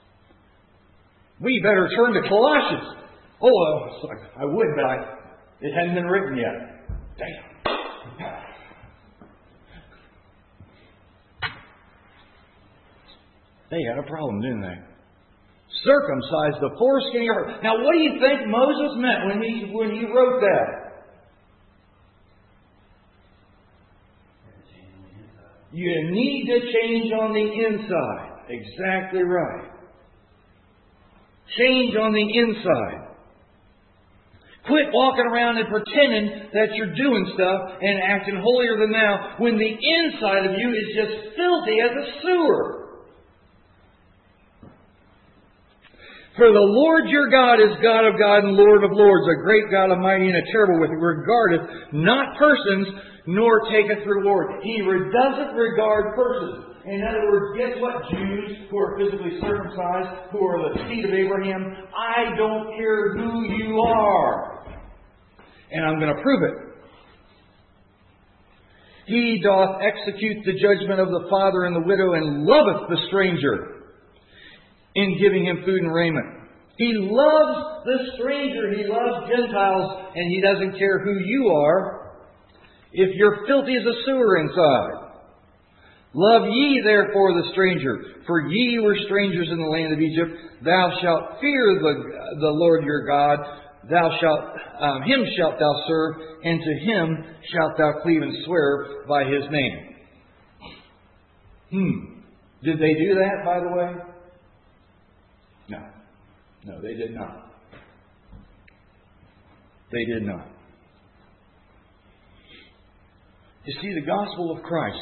We better turn to Colossians. Oh, I would, but it hadn't been written yet. Damn. They had a problem, didn't they? Circumcise the foreskin of your heart. Now, what do you think Moses meant when he wrote that? You need to change on the inside. Exactly right. Change on the inside. Quit walking around and pretending that you're doing stuff and acting holier than thou when the inside of you is just filthy as a sewer. For the Lord your God is God of God and Lord of lords, a great God, a mighty and a terrible, with regardeth not persons, nor taketh reward. He doesn't regard persons. In other words, guess what, Jews who are physically circumcised, who are the seed of Abraham? I don't care who you are. And I'm going to prove it. He doth execute the judgment of the father and the widow, and loveth the stranger in giving him food and raiment. He loves the stranger. He loves Gentiles, and He doesn't care who you are. If you're filthy as a sewer inside. Love ye therefore the stranger, for ye were strangers in the land of Egypt. Thou shalt fear the Lord your God. Him shalt thou serve, and to Him shalt thou cleave and swear by His name. Did they do that, by the way? No, they did not. They did not. You see, the gospel of Christ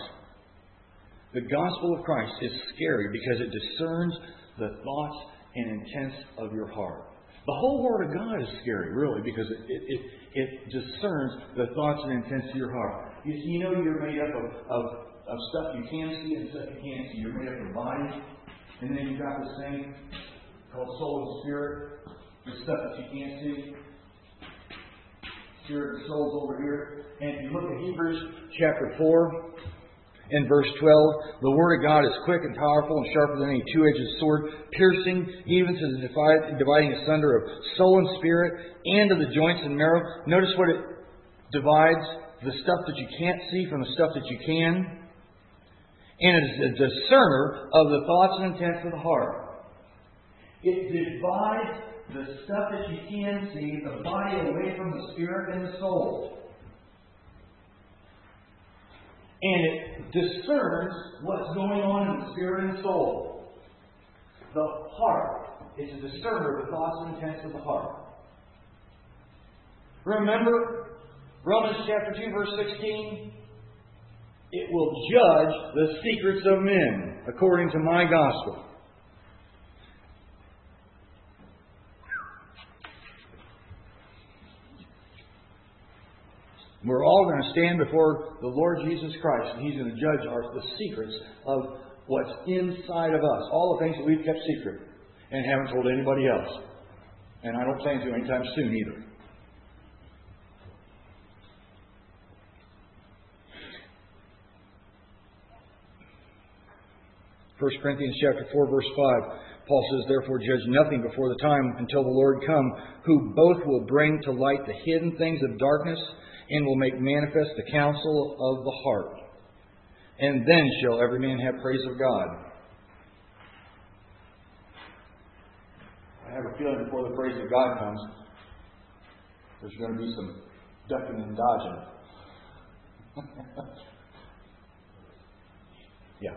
is scary because it discerns the thoughts and intents of your heart. The whole Word of God is scary, really, because it discerns the thoughts and intents of your heart. You know you're made up of stuff you can see and stuff you can't see. You're made up of body, and then you've got this thing called soul and spirit, the stuff that you can't see. Spirit and soul's over here. And if you look at Hebrews chapter 4 and verse 12, the Word of God is quick and powerful and sharper than any two-edged sword, piercing even to the dividing asunder of soul and spirit and of the joints and marrow. Notice what it divides: the stuff that you can't see from the stuff that you can. And it is a discerner of the thoughts and intents of the heart. It divides the stuff that you can see, the body, away from the spirit and the soul. And it discerns what's going on in the spirit and soul. The heart is a discerner of the thoughts and intents of the heart. Remember Romans chapter 2, verse 16? It will judge the secrets of men according to my gospel. We're all going to stand before the Lord Jesus Christ, and He's going to judge the secrets of what's inside of us. All the things that we've kept secret and haven't told anybody else. And I don't plan to anytime soon either. 1 Corinthians chapter 4, verse 5. Paul says, "Therefore judge nothing before the time until the Lord come, who both will bring to light the hidden things of darkness, and will make manifest the counsel of the heart. And then shall every man have praise of God." I have a feeling before the praise of God comes, there's going to be some ducking and dodging. Yeah.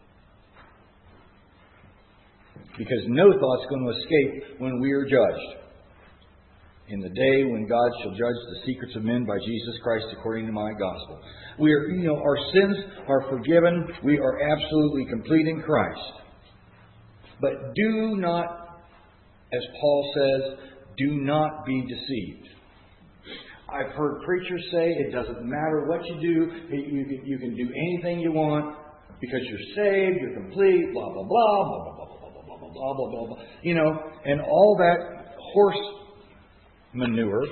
Because no thought's going to escape when we are judged. In the day when God shall judge the secrets of men by Jesus Christ according to my gospel. We are, our sins are forgiven. We are absolutely complete in Christ. But do not, as Paul says, do not be deceived. I've heard preachers say it doesn't matter what you do. You can do anything you want because you're saved, you're complete, blah, blah, blah, blah, blah, blah, blah, blah, blah, blah, blah, blah, blah. You know, and all that horse manure.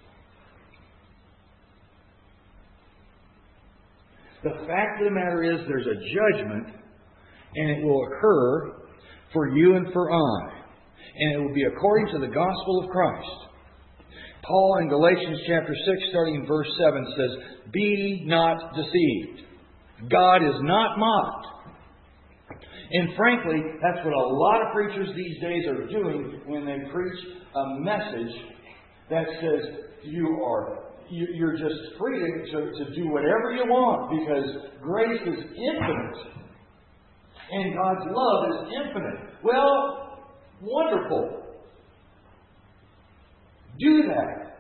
The fact of the matter is there's a judgment, and it will occur for you and for I. And it will be according to the gospel of Christ. Paul in Galatians chapter 6, starting in verse 7, says, "Be not deceived. God is not mocked." And frankly, that's what a lot of preachers these days are doing when they preach a message that says you're just free to do whatever you want because grace is infinite and God's love is infinite. Well, wonderful. Do that.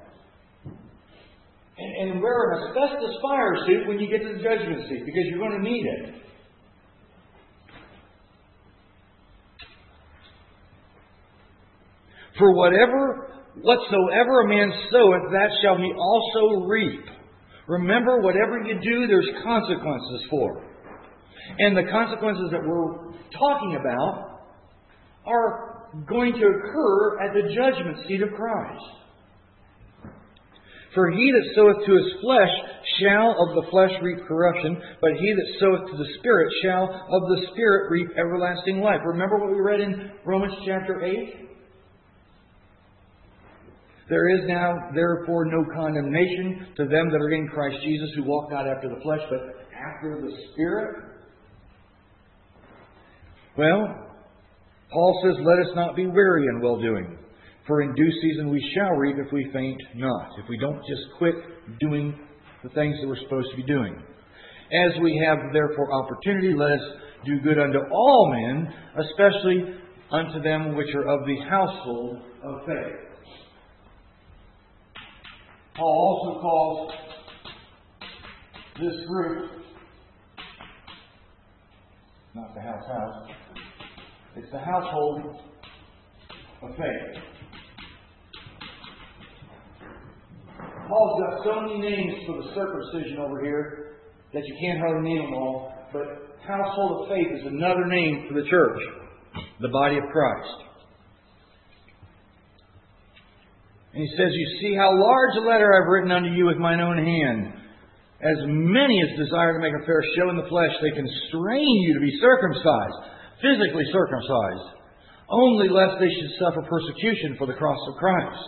And wear an asbestos fire suit when you get to the judgment seat because you're going to need it. For whatsoever a man soweth, that shall he also reap. Remember, whatever you do, there's consequences for. And the consequences that we're talking about are going to occur at the judgment seat of Christ. For he that soweth to his flesh shall of the flesh reap corruption, but he that soweth to the Spirit shall of the Spirit reap everlasting life. Remember what we read in Romans chapter 8? There is now, therefore, no condemnation to them that are in Christ Jesus, who walk not after the flesh, but after the Spirit. Well, Paul says, "Let us not be weary in well-doing, for in due season we shall reap if we faint not." If we don't just quit doing the things that we're supposed to be doing. "As we have therefore opportunity, let us do good unto all men, especially unto them which are of the household of faith." Paul also calls this group, not the house, it's the household of faith. Paul's got so many names for the circumcision over here that you can't hardly name them all, but household of faith is another name for the church, the body of Christ. And he says, "You see how large a letter I've written unto you with mine own hand. As many as desire to make a fair show in the flesh, they constrain you to be circumcised, physically circumcised, only lest they should suffer persecution for the cross of Christ.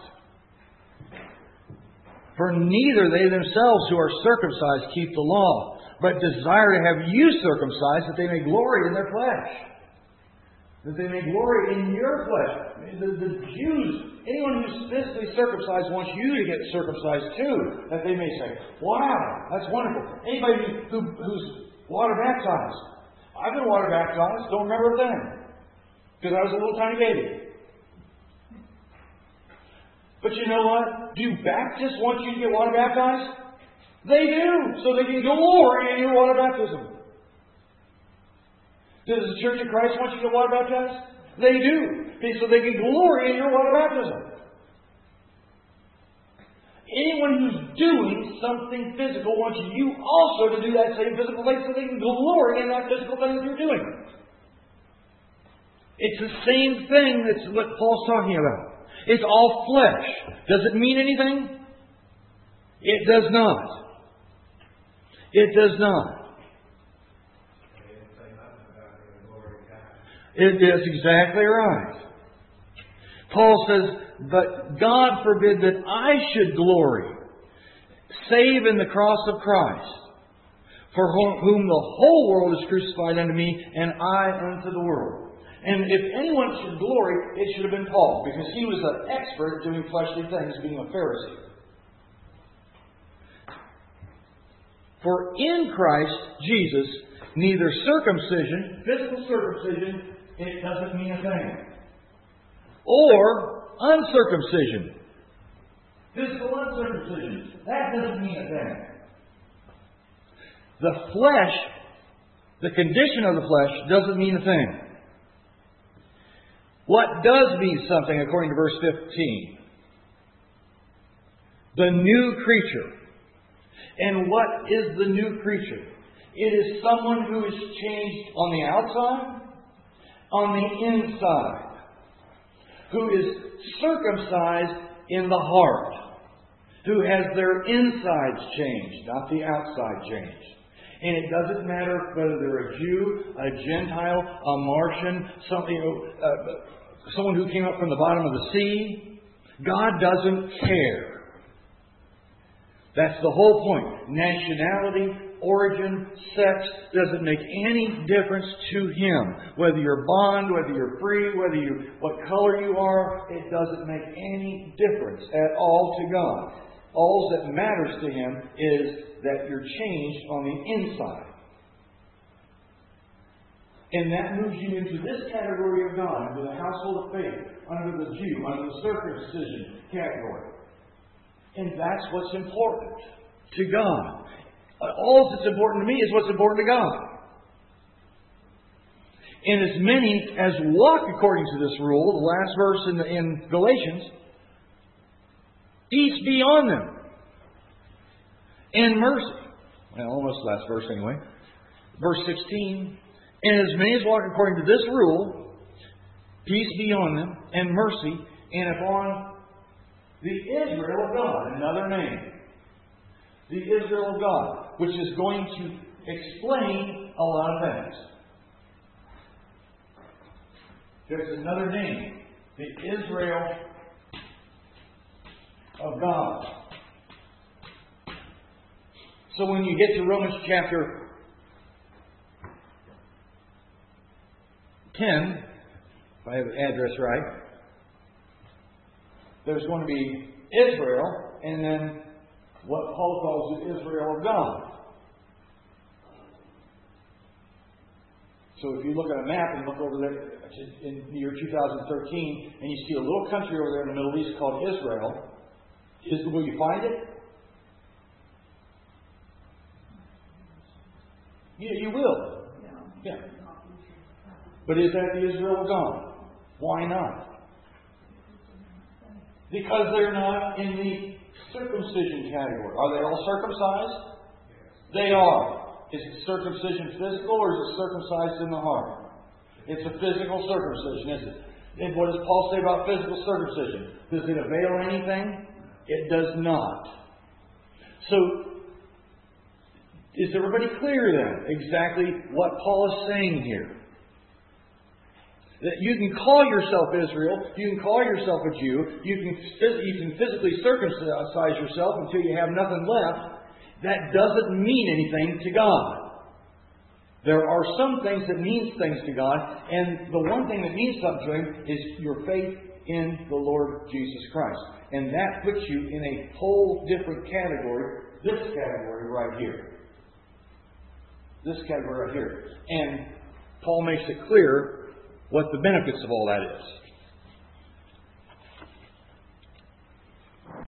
For neither they themselves who are circumcised keep the law, but desire to have you circumcised, that they may glory in their flesh." That they may glory in your flesh. The Jews, anyone who's physically circumcised wants you to get circumcised too. That they may say, "Wow, that's wonderful." Anybody who's water baptized. I've been water baptized, don't remember a thing. Because I was a little tiny baby. But you know what? Do Baptists want you to get water baptized? They do, so they can glory in your water baptism. Does the Church of Christ want you to get water baptized? They do, so they can glory in your water baptism. Anyone who's doing something physical wants you also to do that same physical thing so they can glory in that physical thing that you're doing. It's the same thing that's what Paul's talking about. It's all flesh. Does it mean anything? It does not. It does not. It is exactly right. Paul says, "But God forbid that I should glory, save in the cross of Christ, for whom the whole world is crucified unto me, and I unto the world." And if anyone should glory, it should have been Paul, because he was an expert at doing fleshly things, being a Pharisee. "For in Christ Jesus, neither circumcision," physical circumcision, it doesn't mean a thing, "or uncircumcision," physical uncircumcision, that doesn't mean a thing. The flesh, the condition of the flesh, doesn't mean a thing. What does mean something, according to verse 15? The new creature. And what is the new creature? It is someone who is changed on the outside, on the inside, who is circumcised in the heart, who has their insides changed, not the outside changed. And it doesn't matter whether they're a Jew, a Gentile, a Martian, someone who came up from the bottom of the sea. God doesn't care. That's the whole point. Nationality, origin, sex doesn't make any difference to Him. Whether you're bond, whether you're free, what color you are, it doesn't make any difference at all to God. All that matters to Him is that you're changed on the inside. And that moves you into this category of God, under the household of faith, under the Jew, under the circumcision category. And that's what's important to God. All that's important to me is what's important to God. And as many as walk according to this rule, the last verse in Galatians, peace be on them, and mercy. Well, almost last verse anyway. Verse 16. And as many as walk according to this rule, peace be on them, and mercy, and upon the Israel of God, another name. The Israel of God, which is going to explain a lot of things. There's another name. The Israel of God. So when you get to Romans chapter 10, if I have the address right, there's going to be Israel, and then what Paul calls the Israel of God. So if you look at a map and look over there in the year 2013, and you see a little country over there in the Middle East called Israel, will you find it? Yeah, you will. Yeah. But is that the Israel of God? Why not? Because they're not in the circumcision category. Are they all circumcised? They are. Is circumcision physical, or is it circumcised in the heart? It's a physical circumcision, isn't it? And what does Paul say about physical circumcision? Does it avail anything? It does not. So, is everybody clear then exactly what Paul is saying here? That you can call yourself Israel, you can call yourself a Jew, you can physically circumcise yourself until you have nothing left. That doesn't mean anything to God. There are some things that mean things to God, and the one thing that means something to Him is your faith in the Lord Jesus Christ. And that puts you in a whole different category, this category right here. This category right here. And Paul makes it clear what the benefits of all that is.